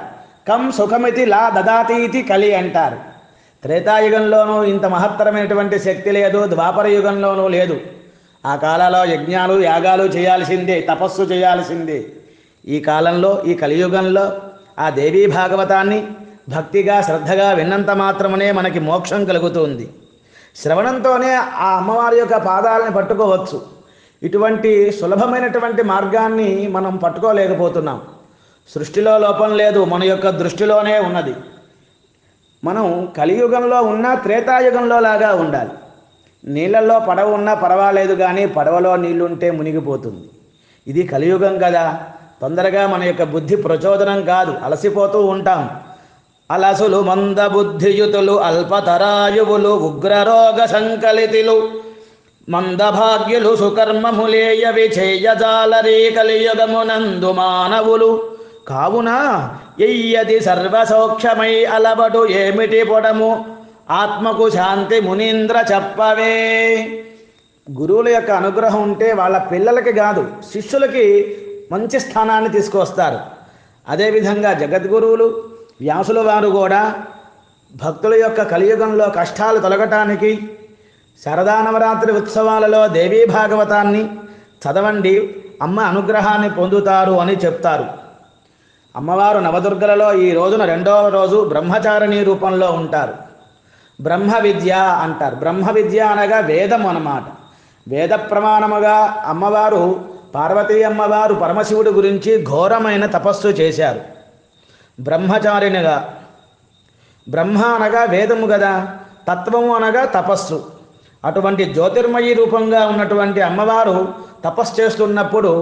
కం సుఖమితి లా దదాతీతి కలి అంటారు. త్రేతాయుగంలోనూ ఇంత మహత్తరమైనటువంటి శక్తి లేదు, ద్వాపర యుగంలోనూ లేదు. ఆ కాలంలో యజ్ఞాలు యాగాలు చేయాల్సిందే, తపస్సు చేయాల్సిందే. ఈ కాలంలో ఈ కలియుగంలో ఆ దేవీ భాగవతాన్ని భక్తిగా శ్రద్ధగా విన్నంత మాత్రమే మనకి మోక్షం కలుగుతుంది. శ్రవణంతోనే ఆ అమ్మవారి యొక్క పాదాలను పట్టుకోవచ్చు. ఇటువంటి సులభమైనటువంటి మార్గాన్ని మనం పట్టుకోలేకపోతున్నాం. సృష్టిలో లోపం లేదు, మన యొక్క దృష్టిలోనే ఉన్నది. మనం కలియుగంలో ఉన్న త్రేతాయుగంలో లాగా ఉండాలి. నీళ్ళల్లో పడవ ఉన్నా పర్వాలేదు, కానీ పడవలో నీళ్లుంటే మునిగిపోతుంది. ఇది కలియుగం కదా, తొందరగా మన యొక్క బుద్ధి ప్రచోదనం కాదు, అలసిపోతూ ఉంటాం. అలసులు మంద బుద్ధియుతులు అల్పతరాయువులు ఉగ్రరోగ సంకలితులు మందభాగ్యులు సుకర్మములేయ విచేయజాలరీ కలియుగమునందు మానవులు కావున ఎయ్యది సర్వసౌక్షమై అలబడు ఏమిటి పొడము ఆత్మకు శాంతి మునీంద్ర చెప్పవే. గురువుల యొక్క అనుగ్రహం ఉంటే వాళ్ళ పిల్లలకి కాదు, శిష్యులకి మంచి స్థానాన్ని తీసుకొస్తారు. అదేవిధంగా జగద్గురువులు వ్యాసుల వారు కూడా భక్తుల యొక్క కలియుగంలో కష్టాలు తొలగటానికి శరదానవరాత్రి ఉత్సవాలలో దేవీ భాగవతాన్ని చదవండి, అమ్మ అనుగ్రహాన్ని పొందుతారు అని చెప్తారు. అమ్మవారు నవదుర్గలలో ఈ రోజున రెండవ రోజు బ్రహ్మచారిణి రూపంలో ఉంటారు. బ్రహ్మ విద్య అంటారు. బ్రహ్మ విద్య అనగా వేదం అన్నమాట. వేద ప్రమాణముగా అమ్మవారు పార్వతీ అమ్మవారు పరమశివుడి గురించి ఘోరమైన తపస్సు చేశారు. బ్రహ్మచారిణిగా, బ్రహ్మ అనగా వేదము కదా, తత్వము అనగా తపస్సు. అటువంటి జ్యోతిర్మయి రూపంగా ఉన్నటువంటి అమ్మవారు తపస్సు చేస్తున్నప్పుడు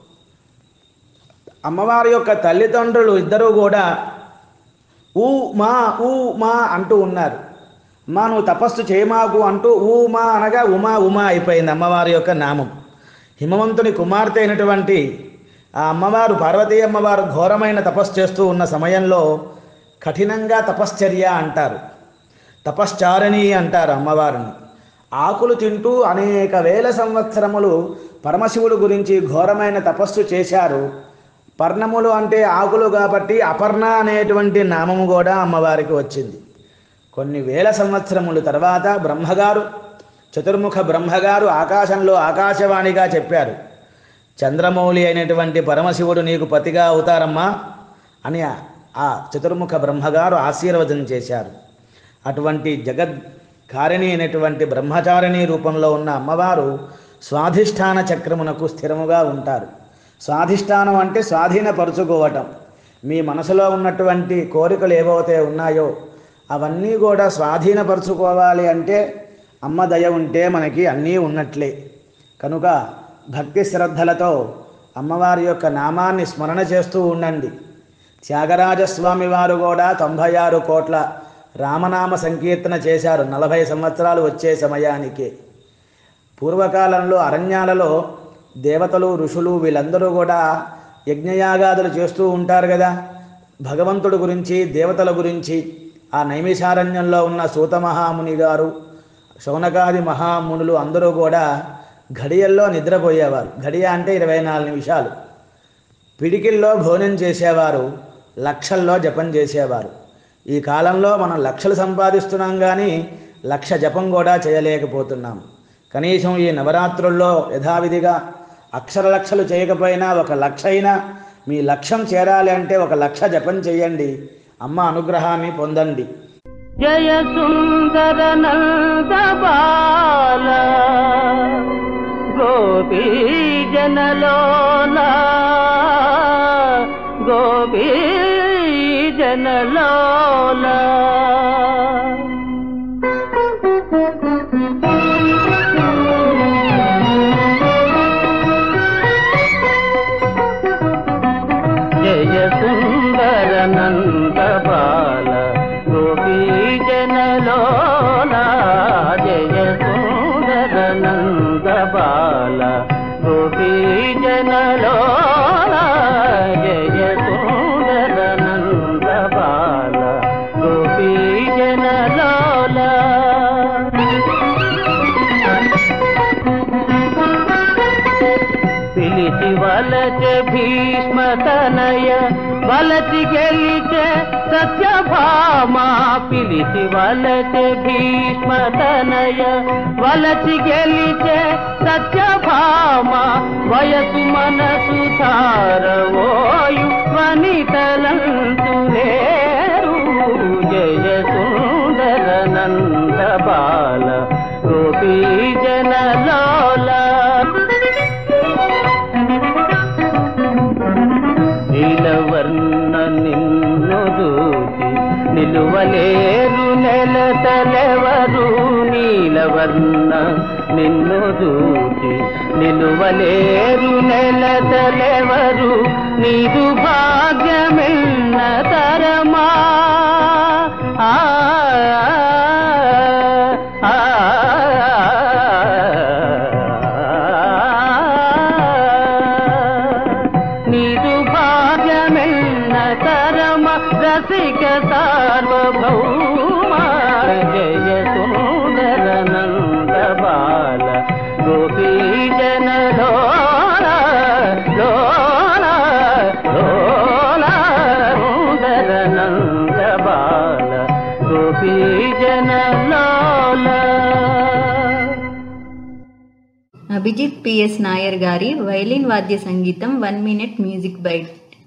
అమ్మవారి యొక్క తల్లిదండ్రులు ఇద్దరూ కూడా ఊ మా ఊ మా అంటూ ఉన్నారు. అమ్మా నువ్వు తపస్సు చేయమాకు అంటూ ఊ మా అనగా ఉమా ఉమా అయిపోయింది అమ్మవారి యొక్క నామం. హిమవంతుని కుమార్తె అయినటువంటి ఆ అమ్మవారు పార్వతీ అమ్మవారు ఘోరమైన తపస్సు చేస్తూ ఉన్న సమయంలో కఠినంగా తపశ్చర్య అంటారు, తపశ్చారిణి అంటారు అమ్మవారిని. ఆకులు తింటూ అనేక వేల సంవత్సరములు పరమశివుడు గురించి ఘోరమైన తపస్సు చేశారు. పర్ణములు అంటే ఆకులు కాబట్టి అపర్ణ అనేటువంటి నామము కూడా అమ్మవారికి వచ్చింది. కొన్ని వేల సంవత్సరముల తర్వాత బ్రహ్మగారు, చతుర్ముఖ బ్రహ్మగారు ఆకాశంలో ఆకాశవాణిగా చెప్పారు, చంద్రమౌళి అయినటువంటి పరమశివుడు నీకు పతిగా అవుతారమ్మా అని ఆ చతుర్ముఖ బ్రహ్మగారు ఆశీర్వచనం చేశారు. అటువంటి జగద్కారిణి అయినటువంటి బ్రహ్మచారిణి రూపంలో ఉన్న అమ్మవారు స్వాధిష్టాన చక్రమునకు స్థిరముగా ఉంటారు. స్వాధిష్టానం అంటే స్వాధీనపరుచుకోవటం. మీ మనసులో ఉన్నటువంటి కోరికలు ఏవైతే ఉన్నాయో అవన్నీ కూడా స్వాధీనపరుచుకోవాలి అంటే అమ్మ దయ ఉంటే మనకి అన్నీ ఉన్నట్లే. కనుక భక్తి శ్రద్ధలతో అమ్మవారి యొక్క నామాన్ని స్మరణ చేస్తూ ఉండండి. త్యాగరాజస్వామి వారు కూడా తొంభై ఆరు కోట్ల రామనామ సంకీర్తన చేశారు నలభై సంవత్సరాలు వచ్చే సమయానికి. పూర్వకాలంలో అరణ్యాలలో దేవతలు ఋషులు వీళ్ళందరూ కూడా యజ్ఞయాగాదులు చేస్తూ ఉంటారు కదా, భగవంతుడి గురించి దేవతల గురించి. ఆ నైమిషారణ్యంలో ఉన్న సూత మహాముని గారు, శౌనకాది మహామునులు అందరూ కూడా ఘడియల్లో నిద్రపోయేవారు. ఘడియ అంటే ఇరవై నాలుగు నిమిషాలు. పిడికిల్లో భోజనం చేసేవారు, లక్షల్లో జపం చేసేవారు. ఈ కాలంలో మనం లక్షలు సంపాదిస్తున్నాం కానీ లక్ష జపం కూడా చేయలేకపోతున్నాం. కనీసం ఈ నవరాత్రుల్లో యథావిధిగా అక్షర లక్షలు చేయకపోయినా ఒక లక్ష అయినా మీ లక్ష్యం చేరాలి అంటే ఒక లక్ష జపం చేయండి, అమ్మ అనుగ్రహాన్ని పొందండి. జయ సుందర నంద బాల గోపీ జనలోలా గోపీ జనలోలా జయ సుందర నంద బాల గోపీ జనలోలా జయ సుందర నంద బాల గోపీ జనలోలా జయ సుందర నంద బాల గోపీ జనలోలా పిలిచి వలచె భీష్మ తనయ వలచి గెలిచె సత్యభామా పిలిచి వలచే భీష్మతనయ వలచి గెలిచే సత్యభామా వయసు మనసు తారవోయు వనితలంతు లేరు జయ సుందర నంద బాల గోపీ జనలోల నీలవర్ణ నిన్ను దూచి నిలువలేరు నెలతలెవరు నీలవర్ణ నిన్ను దూచి నిలువలేరు నెలతలెవరు నీదు భాగ్యమిన్న తరమా ఆ రసిక సార్వభౌమ జయ సుందర నంద బాల గోపీ జన లోల లోల లోల సుందర నంద బాల గోపీ జన లోల. అభిజిత్ పిఎస్ నాయర్ గారి వైలిన్ వాద్య సంగీతం వన్ మినిట్ మ్యూజిక్ బైట్.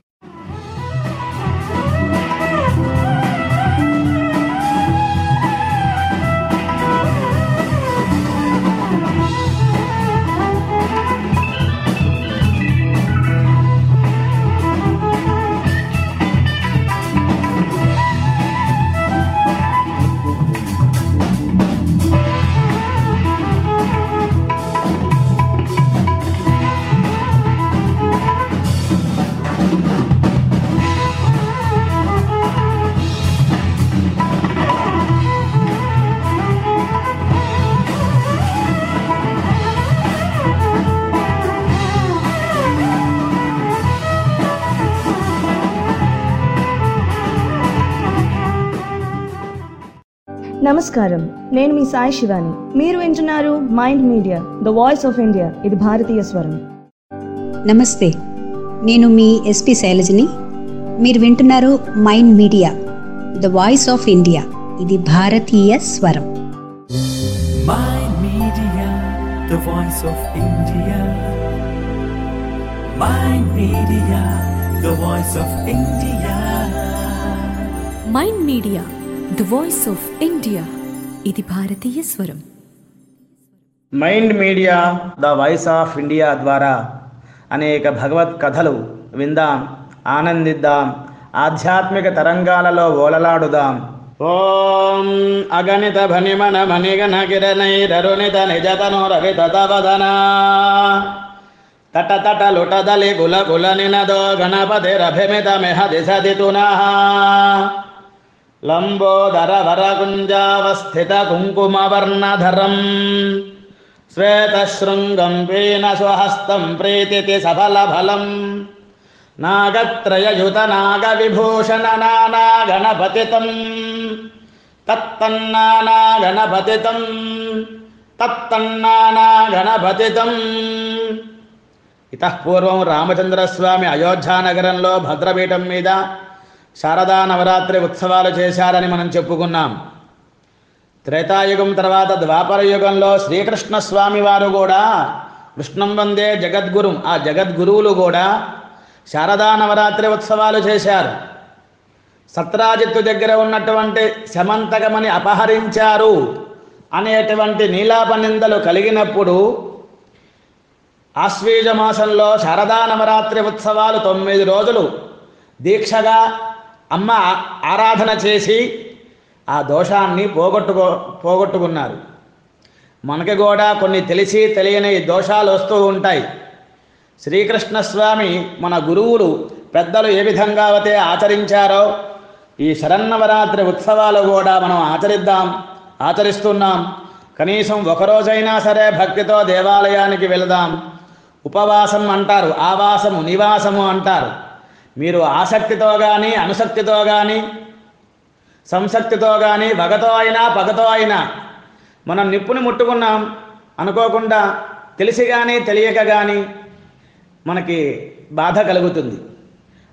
నమస్కారం, నేను మీ సాయి శివాని. మీరు వింటున్నారు Mind Media, the voice of India. ఇది భారతీయ స్వరం. నమస్తే, నేను మీ ఎస్పి శైలజని. మీరు వింటున్నారు Mind Media, the voice of India. ఇది భారతీయ స్వరం. Mind Media, the voice of India. Mind Media, the voice of India. Mind Media, the voice of India. ఇది భారతీయ స్వరం. Mind Media the voice of India ద్వారా అనేక భగవత్ కథలు విందాం, ఆనందిద్దాం, ఆధ్యాత్మిక తరంగాలలో ఓలలాడుదాం. ఓం అగణిత భనిమన మణిగణ కిరణైరరుణిత నిజతను రవిత తవదనా తట తట లుటదలి గుల గుల నినదో గణపతిరభిమిత మెహ దిశది తునః లంబోదర వరకుంజావస్థిత కుంకుమవర్ణధరం శ్వేతశృంగం పీన స్వహస్తం ప్రీతితి సఫలఫలం నాగత్రయయుత నాగవిభూషణ నానా గణపతితం తత్తన్నానా గణపతితం తత్తన్నానా గణపతితం. ఇతః పూర్వం రామచంద్రస్వామి అయోధ్యానగరంలో భద్రపీఠం మీద శారదా నవరాత్రి ఉత్సవాలు చేశారని మనం చెప్పుకున్నాం. త్రేతాయుగం తర్వాత ద్వాపర యుగంలో శ్రీకృష్ణస్వామి వారు కూడా కృష్ణం వందే జగద్గురు, ఆ జగద్గురువులు కూడా శారదా నవరాత్రి ఉత్సవాలు చేశారు. సత్రాజిత్తు దగ్గర ఉన్నటువంటి శమంతకమని అపహరించారు అనేటువంటి నీలాపనిందలు కలిగినప్పుడు ఆశ్వీజ మాసంలో శారదా నవరాత్రి ఉత్సవాలు తొమ్మిది రోజులు దీక్షగా అమ్మ ఆరాధన చేసి ఆ దోషాన్ని పోగొట్టుకో పోగొట్టుకున్నారు. మనకి కూడా కొన్ని తెలిసి తెలియని దోషాలు వస్తూ ఉంటాయి. శ్రీకృష్ణస్వామి మన గురువులు పెద్దలు ఏ విధంగా అయితే ఆచరించారో ఈ శరన్నవరాత్రి ఉత్సవాలు కూడా మనం ఆచరిద్దాం, ఆచరిస్తున్నాం. కనీసం ఒకరోజైనా సరే భక్తితో దేవాలయానికి వెళదాం. ఉపవాసం అంటారు, ఆవాసము నివాసము అంటారు. మీరు ఆసక్తితో కానీ అనుసక్తితో కానీ సంసక్తితో కానీ వగతో అయినా పగతో అయినా మనం నిప్పుని ముట్టుకున్నాం అనుకోకుండా తెలిసి కానీ తెలియక కానీ మనకి బాధ కలుగుతుంది.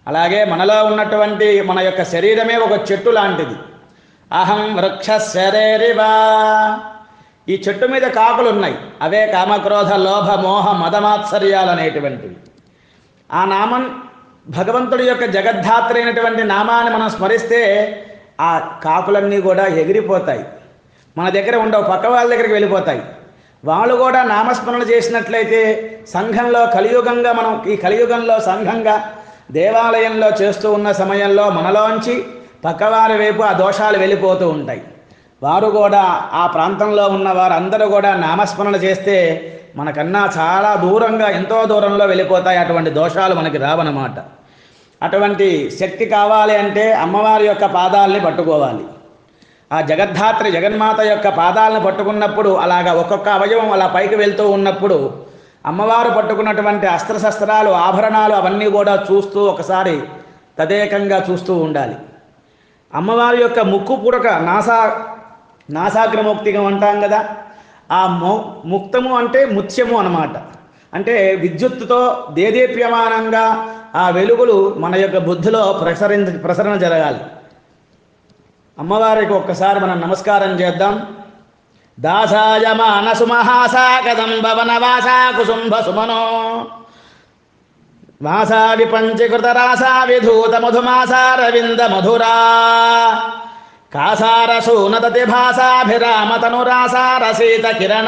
అలాగే మనలో ఉన్నటువంటి మన యొక్క శరీరమే ఒక చెట్టు లాంటిది. అహం వృక్ష శరీరివా. ఈ చెట్టు మీద కాకులు ఉన్నాయి, అవే కామక్రోధ లోభ మోహ మదమాత్సర్యాలు అనేటువంటివి. ఆ నామం భగవంతుడి యొక్క జగద్ధాత్రి అయినటువంటి నామాన్ని మనం స్మరిస్తే ఆ కాకులన్నీ కూడా ఎగిరిపోతాయి, మన దగ్గర ఉండవు, పక్క వాళ్ళ దగ్గరికి వెళ్ళిపోతాయి. వాళ్ళు కూడా నామస్మరణ చేసినట్లయితే సంఘంలో కలియుగంగా మనం ఈ కలియుగంలో సంఘంగా దేవాలయంలో చేస్తూ ఉన్న సమయంలో మనలోంచి పక్కవారి వైపు ఆ దోషాలు వెళ్ళిపోతూ ఉంటాయి. వారు కూడా ఆ ప్రాంతంలో ఉన్న వారందరూ కూడా నామస్మరణ చేస్తే మనకన్నా చాలా దూరంగా ఎంతో దూరంలో వెళ్ళిపోతాయి, అటువంటి దోషాలు మనకి రావన్నమాట. అటువంటి శక్తి కావాలి అంటే అమ్మవారి యొక్క పాదాలని పట్టుకోవాలి. ఆ జగద్ధాత్రి జగన్మాత యొక్క పాదాలను పట్టుకున్నప్పుడు అలాగా ఒక్కొక్క అవయవం అలా పైకి వెళ్తూ ఉన్నప్పుడు అమ్మవారు పట్టుకున్నటువంటి అస్త్రశస్త్రాలు ఆభరణాలు అవన్నీ కూడా చూస్తూ ఒకసారి తదేకంగా చూస్తూ ఉండాలి. అమ్మవారి యొక్క ముక్కు పుడక నాసా నాసాగ్రముక్తిగా అంటాం కదా, ఆ మో ముక్తము అంటే ముత్యము అన్నమాట. అంటే విద్యుత్తుతో దేదీప్యమానంగా ఆ వెలుగులు మన యొక్క బుద్ధిలో ప్రసరించ ప్రసరణ జరగాలి. అమ్మవారికి ఒక్కసారి మనం నమస్కారం చేద్దాం. దాసాయ మానసు మహాసా కదంబ వనవాసా కుసుంభ సుమనో వాసా విపంచీకృత రాసా విధూత మధుమాసా రవింద మధురా కాసారసూనతతి భాసాభిరామతనురాసా రసీత కిరణ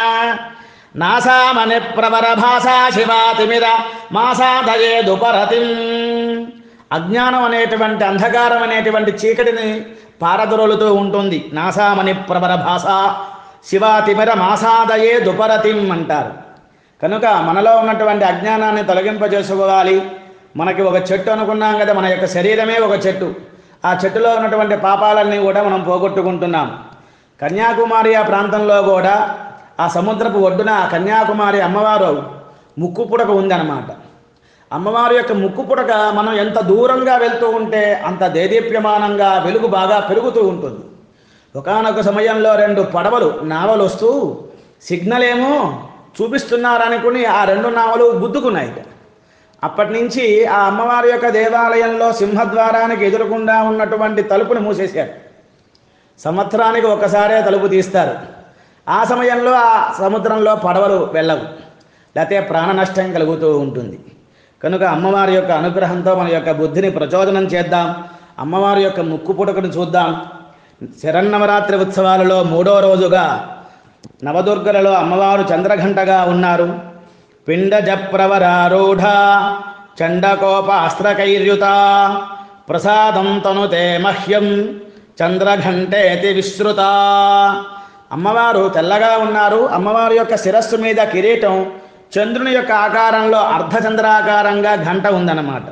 నాసామని ప్రవర భాషా శివాతిమిర మాసాదయే దుపరతిం. అజ్ఞానం అనేటువంటి అంధకారం అనేటువంటి చీకటిని పారదొరులుతూ ఉంటుంది. నాసామని ప్రవర భాష శివాతిమిర మాసాదయే దుపరతిం అంటారు. కనుక మనలో ఉన్నటువంటి అజ్ఞానాన్ని తొలగింపజేసుకోవాలి. మనకి ఒక చెట్టు అనుకున్నాం కదా, మన యొక్క శరీరమే ఒక చెట్టు. ఆ చెట్టులో ఉన్నటువంటి పాపాలన్నీ కూడా మనం పోగొట్టుకుంటున్నాం. కన్యాకుమారి ఆ ప్రాంతంలో కూడా ఆ సముద్రపు ఒడ్డున కన్యాకుమారి అమ్మవారు ముక్కు పుడక ఉందన్నమాట. అమ్మవారి యొక్క ముక్కు పుడక మనం ఎంత దూరంగా వెళ్తూ ఉంటే అంత దేదీప్యమానంగా వెలుగు బాగా పెరుగుతూ ఉంటుంది. ఒకానొక సమయంలో రెండు పడవలు నావలు వస్తూ సిగ్నల్ ఏమో చూపిస్తున్నారనుకుని ఆ రెండు నావలు గుద్దుకున్నాయి. అప్పటి నుంచి ఆ అమ్మవారి యొక్క దేవాలయంలో సింహద్వారానికి ఎదురుకుండా ఉన్నటువంటి తలుపుని మూసేశారు. సంవత్సరానికి ఒకసారే తలుపు తీస్తారు. ఆ సమయంలో ఆ సముద్రంలో పడవలు వెళ్ళవు, లేకపోతే ప్రాణ నష్టం కలుగుతూ ఉంటుంది. కనుక అమ్మవారి యొక్క అనుగ్రహంతో మన యొక్క బుద్ధిని ప్రచోదనం చేద్దాం. అమ్మవారి యొక్క ముక్కు పుడకను చూద్దాం. శరన్నవరాత్రి ఉత్సవాలలో మూడో రోజుగా నవదుర్గలలో అమ్మవారు చంద్రఘంటగా ఉన్నారు. పిండజ ప్రవరారూఢ చండకోప అస్త్రకైర్యుత ప్రసాదం తనుతే మహ్యం చంద్రఘంటేతి విశ్రుత. అమ్మవారు తెల్లగా ఉన్నారు. అమ్మవారి యొక్క శిరస్సు మీద కిరీటం చంద్రుని యొక్క ఆకారంలో అర్ధచంద్రాకారంగా ఘంట ఉందన్నమాట.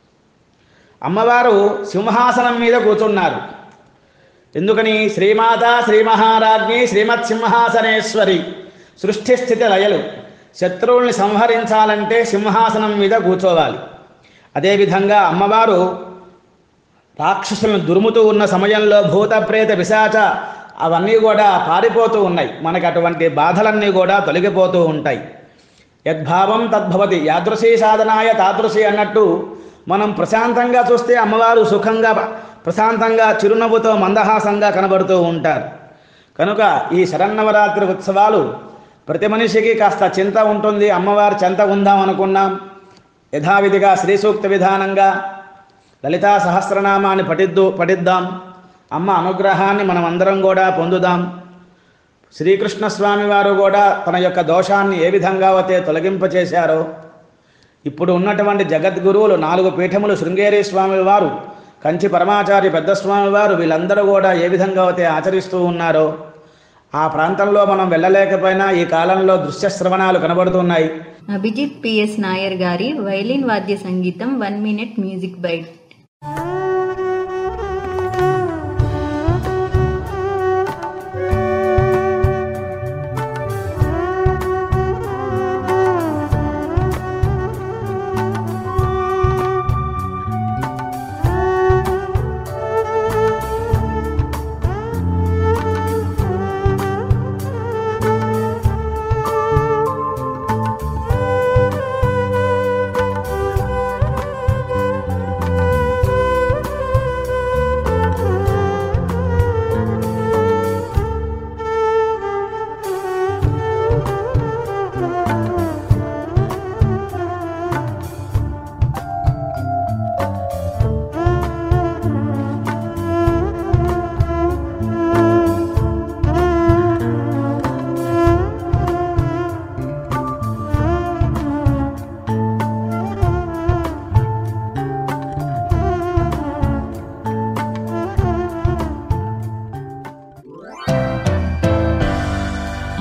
అమ్మవారు సింహాసనం మీద కూర్చున్నారు. ఎందుకని? శ్రీమాత శ్రీ మహారాజ్ఞి శ్రీమత్ సింహాసనేశ్వరి. సృష్టి స్థితి లయలు. శత్రువుల్ని సంహరించాలంటే సింహాసనం మీద కూర్చోవాలి. అదేవిధంగా అమ్మవారు రాక్షసులను దురుముతూ ఉన్న సమయంలో భూత ప్రేత పిశాచ అవన్నీ కూడా పారిపోతూ ఉన్నాయి. మనకి అటువంటి బాధలన్నీ కూడా తొలగిపోతూ ఉంటాయి. యద్భావం తద్భవతి, యాదృశీ సాధనాయ తాదృశి అన్నట్టు మనం ప్రశాంతంగా చూస్తే అమ్మవారు సుఖంగా ప్రశాంతంగా చిరునవ్వుతో మందహాసంగా కనబడుతూ ఉంటారు. కనుక ఈ శరన్నవరాత్రి ఉత్సవాలు ప్రతి మనిషికి కాస్త చింత ఉంటుంది. అమ్మవారి చింత ఉందాం అనుకున్నాం. యథావిధిగా శ్రీ సూక్త విధానంగా లలితా సహస్రనామాన్ని పఠిద్దు పఠిద్దాం. అమ్మ అనుగ్రహాన్ని మనం అందరం కూడా పొందుదాం. శ్రీకృష్ణ స్వామి వారు కూడా తన యొక్క దోషాన్ని ఏ విధంగా అయితే తొలగింపచేశారో, ఇప్పుడు ఉన్నటువంటి జగద్గురువులు నాలుగు పీఠములు శృంగేరి స్వామి వారు, కంచి పరమాచార్య పెద్ద స్వామి వారు, వీళ్ళందరూ కూడా ఏ విధంగా అయితే ఆచరిస్తూ ఉన్నారో ఆ ప్రాంతంలో మనం వెళ్ళలేకపోయినా ఈ కాలంలో దృశ్య శ్రవణాలు కనబడుతున్నాయి. అభిజిత్ పిఎస్ నాయర్ గారి వైలిన్ వాద్య సంగీతం one minute music bite.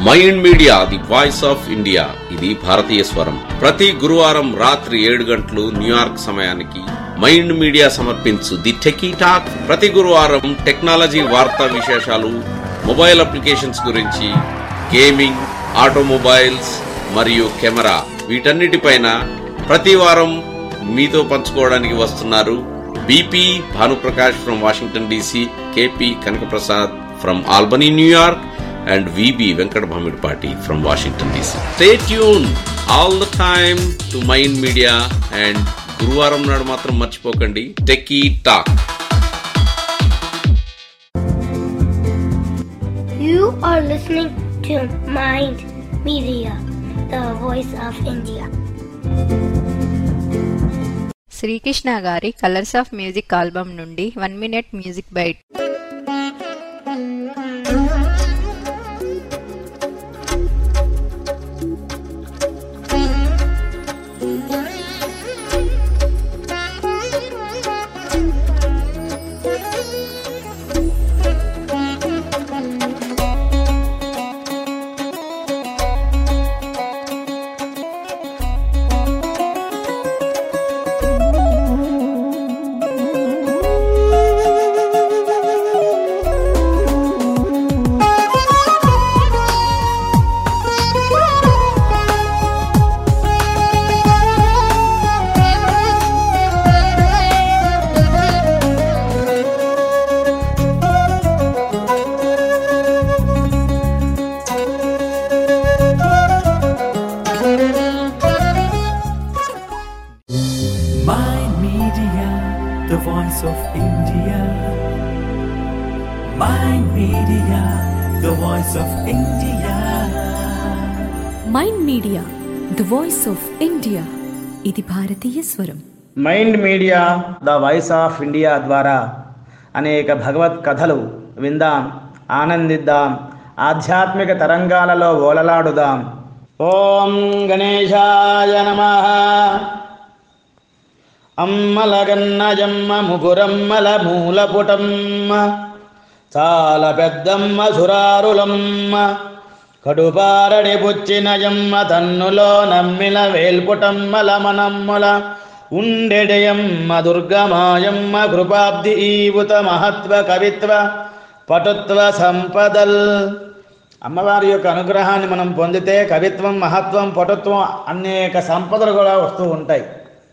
Mind Media the voice of India ఇది భారతీయ స్వరం. ప్రతి గురువారం రాత్రి ఏడు గంటలు న్యూయార్క్ సమయానికి మైండ్ మీడియా సమర్పించు ది టెకీ టాక్ ప్రతి గురువారం టెక్నాలజీ వార్తా విశేషాలు, మొబైల్ అప్లికేషన్స్ గురించి, గేమింగ్, ఆటోమొబైల్స్ మరియు కెమెరా వీటన్నిటిపైన ప్రతి వారం మీతో పంచుకోవడానికి వస్తున్నారు B P Bhanuprakash from Washington DC, K P Kanakaprasad from Albany New York and V B Venkat Bhamidpati from Washington D C. Stay tuned all the time to Mind Media and Guruvaram nadu matram marchipokandi Techie Talk. You are listening to Mind Media, the voice of India. Srikrishna గారి colours of music album నుండి one minute music bite. Mind Media, the voice of India. Mind Media, the voice of India. Mind Media the voice of India ఇది భారతీయ స్వరం. Mind Media the voice of India ద్వారా అనేక భగవత్ కథలు విందాం, ఆనందిద్దాం, ఆధ్యాత్మిక తరంగాలలో ఓలలాడుదాం. ఓం గణేశాయ నమః. అమ్మలగన్నజమ్మ ముగురమ్మల మూలపుటమ్మ చాలా పెద్దమ్మ సురారులమ్మ కడుపారడి పుచ్చినయమ్మ తన్నులో నమ్మిన వేల్పుటమ్మల మనమ్ముల ఉండెడయమ్మ దుర్గమాయమ్మ కృపాబ్ది ఈవుత మహత్వ కవిత్వ పటుత్వ సంపదల్. అమ్మవారి యొక్క అనుగ్రహాన్ని మనం పొందితే కవిత్వం, మహత్వం, పటుత్వం అనేక సంపదలు కూడా వస్తూ ఉంటాయి.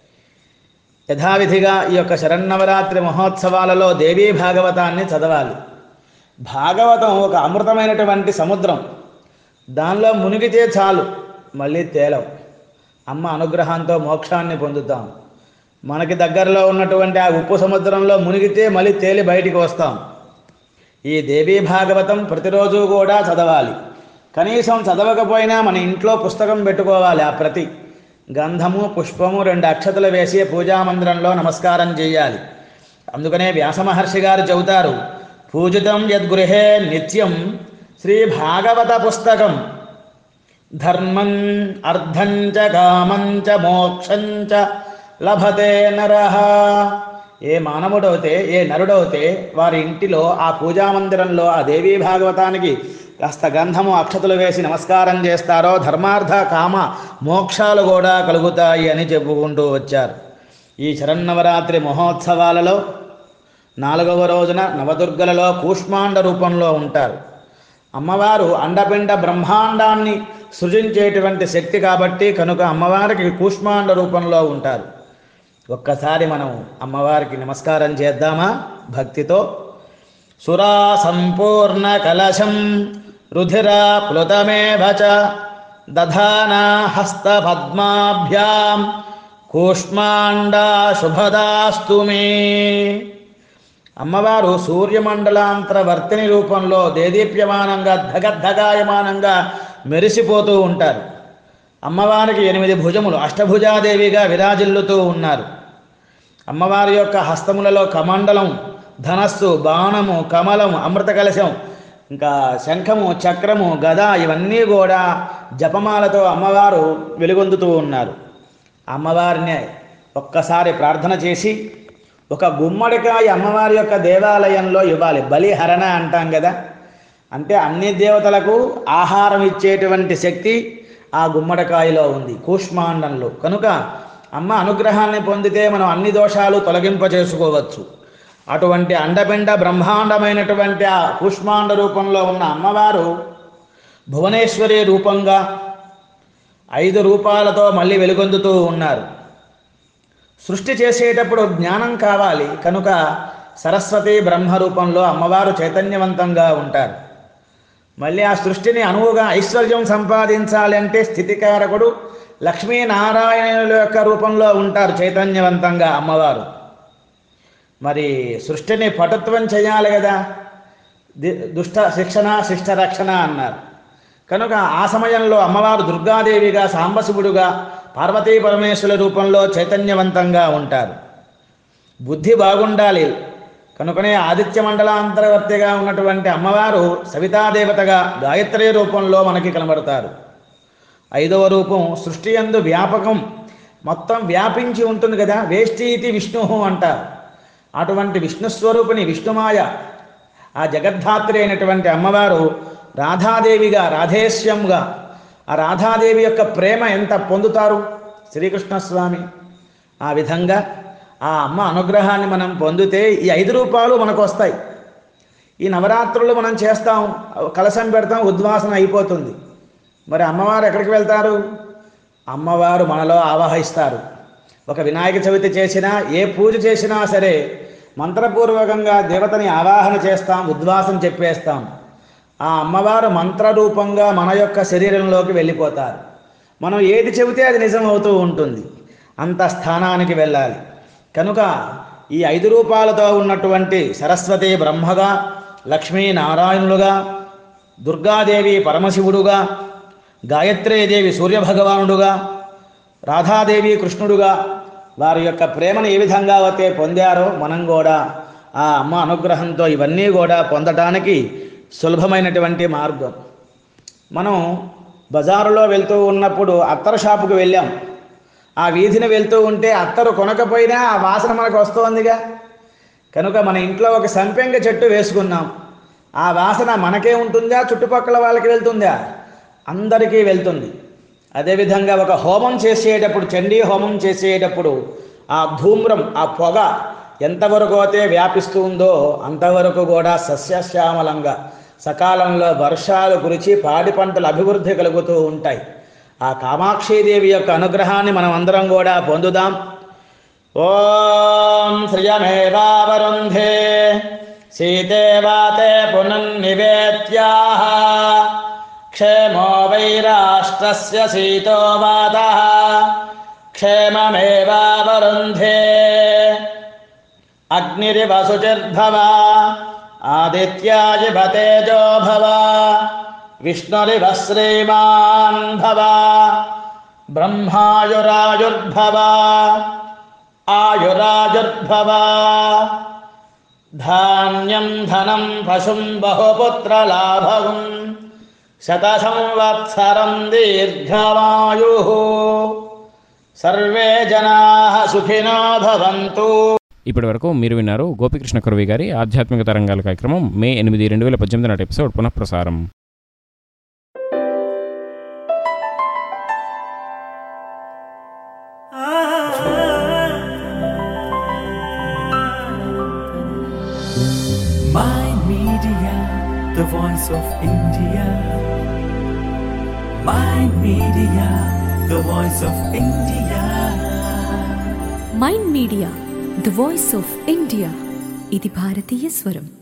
యథావిధిగా ఈ యొక్క శరన్నవరాత్రి మహోత్సవాలలో దేవీ భాగవతాన్ని చదవాలి. భాగవతం ఒక అమృతమైనటువంటి సముద్రం. దానిలో మునిగితే చాలు, మళ్ళీ తేలం. అమ్మ అనుగ్రహంతో మోక్షాన్ని పొందుతాం. మనకి దగ్గరలో ఉన్నటువంటి ఆ ఉప్పు సముద్రంలో మునిగితే మళ్ళీ తేలి బయటికి వస్తాం. ఈ దేవీ భాగవతం ప్రతిరోజు కూడా చదవాలి. కనీసం చదవకపోయినా మన ఇంట్లో పుస్తకం పెట్టుకోవాలి. ఆ ప్రతి గంధము, పుష్పము, రెండు అక్షతలు వేసి పూజామందిరంలో నమస్కారం చేయాలి. అందుకనే వ్యాసమహర్షి గారు చెబుతారు, పూజితం యద్గృహే నిత్యం శ్రీ భాగవత పుస్తకం ధర్మం అర్థంచ కామంచ మోక్షంచ లభతే నరః. ఏ మానవుడవుతే, ఏ నరుడవుతే వారి ఇంటిలో ఆ పూజామందిరంలో ఆ దేవీ భాగవతానికి కాస్త గంధము, అక్షతలు వేసి నమస్కారం చేస్తారో ధర్మార్థ కామ మోక్షాలు కూడా కలుగుతాయి అని చెప్పుకుంటూ వచ్చారు. ఈ శరన్నవరాత్రి మహోత్సవాలలో నాలుగవ రోజున నవదుర్గలలో కూష్మాండ రూపంలో ఉంటారు. అమ్మవారు అండపిండ బ్రహ్మాండాన్ని సృజించేటువంటి శక్తి కాబట్టి కనుక అమ్మవారికి కూష్మాండ రూపంలో ఉంటారు. ఒక్కసారి మనం అమ్మవారికి నమస్కారం చేద్దామా భక్తితో. సురా సంపూర్ణ కలశం రుధిరా ప్లుతమేవ చ దధానా హస్త పద్మాభ్యాం కూష్మాండా శుభదాస్తు మే. అమ్మవారు సూర్యమండలాంతరవర్తిని రూపంలో దేదీప్యమానంగా ధగద్ధగాయమానంగా మెరిసిపోతూ ఉంటారు. అమ్మవారికి ఎనిమిది భుజములు, అష్టభుజాదేవిగా విరాజిల్లుతూ ఉన్నారు. అమ్మవారి యొక్క హస్తములలో కమండలం, ధనస్సు, బాణము, కమలము, అమృత కలశం, ఇంకా శంఖము, చక్రము, గద ఇవన్నీ కూడా జపమాలతో అమ్మవారు వెలుగొందుతూ ఉన్నారు. అమ్మవారిని ఒక్కసారి ప్రార్థన చేసి ఒక గుమ్మడికాయ అమ్మవారి యొక్క దేవాలయంలో ఇవ్వాలి. బలిహరణ అంటాం కదా. అంటే అన్ని దేవతలకు ఆహారం ఇచ్చేటువంటి శక్తి ఆ గుమ్మడికాయలో ఉంది, కూష్మాండంలో. కనుక అమ్మ అనుగ్రహాన్ని పొందితే మనం అన్ని దోషాలు తొలగింప చేసుకోవచ్చు. అటువంటి అండపిండ బ్రహ్మాండమైనటువంటి ఆ కూష్మాండ రూపంలో ఉన్న అమ్మవారు భువనేశ్వరి రూపంగా ఐదు రూపాలతో మళ్ళీ వెలుగొందుతూ ఉన్నారు. సృష్టి చేసేటప్పుడు జ్ఞానం కావాలి కనుక సరస్వతి బ్రహ్మ రూపంలో అమ్మవారు చైతన్యవంతంగా ఉంటారు. మళ్ళీ ఆ సృష్టిని అనువుగా ఐశ్వర్యం సంపాదించాలి అంటే స్థితికారకుడు లక్ష్మీనారాయణుల యొక్క రూపంలో ఉంటారు చైతన్యవంతంగా అమ్మవారు. మరి సృష్టిని పటుత్వం చేయాలి కదా, దుష్ట శిక్షణ శిష్ట రక్షణ అన్నారు. కనుక ఆ సమయంలో అమ్మవారు దుర్గాదేవిగా, సాంబశివుడుగా, పార్వతీ పరమేశ్వరుల రూపంలో చైతన్యవంతంగా ఉంటారు. బుద్ధి బాగుండాలి కనుకనే ఆదిత్య మండలాంతర్వర్తిగా ఉన్నటువంటి అమ్మవారు సవితాదేవతగా గాయత్రి రూపంలో మనకి కనబడతారు. ఐదవ రూపం సృష్టి యందు వ్యాపకం, మొత్తం వ్యాపించి ఉంటుంది కదా, వేష్టీతి విష్ణు అంటారు. అటువంటి విష్ణుస్వరూపిణి విష్ణుమాయ, ఆ జగద్ధాత్రి అయినటువంటి అమ్మవారు రాధాదేవిగా, రాధేశ్యంగా. ఆ రాధాదేవి యొక్క ప్రేమ ఎంత పొందుతారు శ్రీకృష్ణస్వామి. ఆ విధంగా ఆ అమ్మ అనుగ్రహాన్ని మనం పొందితే ఈ ఐదు రూపాలు మనకు వస్తాయి. ఈ నవరాత్రులు మనం చేస్తాం, కలశం పెడతాం, ఉద్వాసన అయిపోతుంది. మరి అమ్మవారు ఎక్కడికి వెళ్తారు? అమ్మవారు మనలో ఆవాహిస్తారు. ఒక వినాయక చవితి చేసినా, ఏ పూజ చేసినా సరే మంత్రపూర్వకంగా దేవతని ఆవాహన చేస్తాం, ఉద్వాసం చెప్పేస్తాం. ఆ అమ్మవారు మంత్రరూపంగా మన యొక్క శరీరంలోకి వెళ్ళిపోతారు. మనం ఏది చెబితే అది నిజం అవుతూ ఉంటుంది. అంత స్థానానికి వెళ్ళాలి. కనుక ఈ ఐదు రూపాలతో ఉన్నటువంటి సరస్వతి బ్రహ్మగా, లక్ష్మీ నారాయణులుగా, దుర్గాదేవి పరమశివుడుగా, గాయత్రీదేవి సూర్యభగవానుడుగా, రాధాదేవి కృష్ణుడుగా వారి యొక్క ప్రేమను ఏ విధంగా అయితే పొందారో మనం కూడా ఆ అమ్మ అనుగ్రహంతో ఇవన్నీ కూడా పొందటానికి సులభమైనటువంటి మార్గం. మనం బజారులో వెళ్తూ ఉన్నప్పుడు అత్తరు షాపుకు వెళ్ళాం. ఆ వీధిని వెళ్తూ ఉంటే అత్తరు కొనకపోయినా ఆ వాసన మనకు వస్తోందిగా. కనుక మన ఇంట్లో ఒక సంపెంగ చెట్టు వేసుకున్నాం. ఆ వాసన మనకే ఉంటుందా, చుట్టుపక్కల వాళ్ళకి వెళ్తుందా? అందరికీ వెళ్తుంది. అదేవిధంగా ఒక హోమం చేసేటప్పుడు, చండీ హోమం చేసేటప్పుడు ఆ ధూమ్రం, ఆ పొగ ఎంతవరకు అయితే వ్యాపిస్తూ ఉందో అంతవరకు కూడా సస్యశ్యామలంగా సకాలంలో వర్షాలు కురిచి పాడి పంటల అభివృద్ధి కలుగుతూ ఉంటాయి. ఆ కామాక్షీదేవి యొక్క అనుగ్రహాన్ని మనం అందరం కూడా పొందుదాం. ఓం శ్రియమేవావరుంధే సీతేవాతే పునన్నివేత్యాః క్షేమో వైరాష్ట్రస్య సీతో వాతః క్షేమమేవావరుంధే అగ్నిరివ శుచిర్భవ ఆదిత్యాజివ తేజో భవ విష్ణురివ శ్రీమాన్ భవ బ్రహ్మాయురాయుర్భవ ఆయురాయుర్భవ ధాన్యం ధనం పశుం బహుపుత్రలాభం శత సంవత్సరం దీర్ఘమాయుః సర్వే జనాః సుఖినో భవంతు. ఇప్పటి వరకు మీరు విన్నారు గోపికృష్ణ కురవి గారి ఆధ్యాత్మిక తరంగాల కార్యక్రమం మే ఎనిమిది రెండు వేల పద్దెనిమిది నాటి ఎపిసోడ్ పునఃప్రసారం. Mind Media, the voice of India. Mind Media, the voice of India. Mind Media the voice of India. ఇది భారతీయ స్వరం.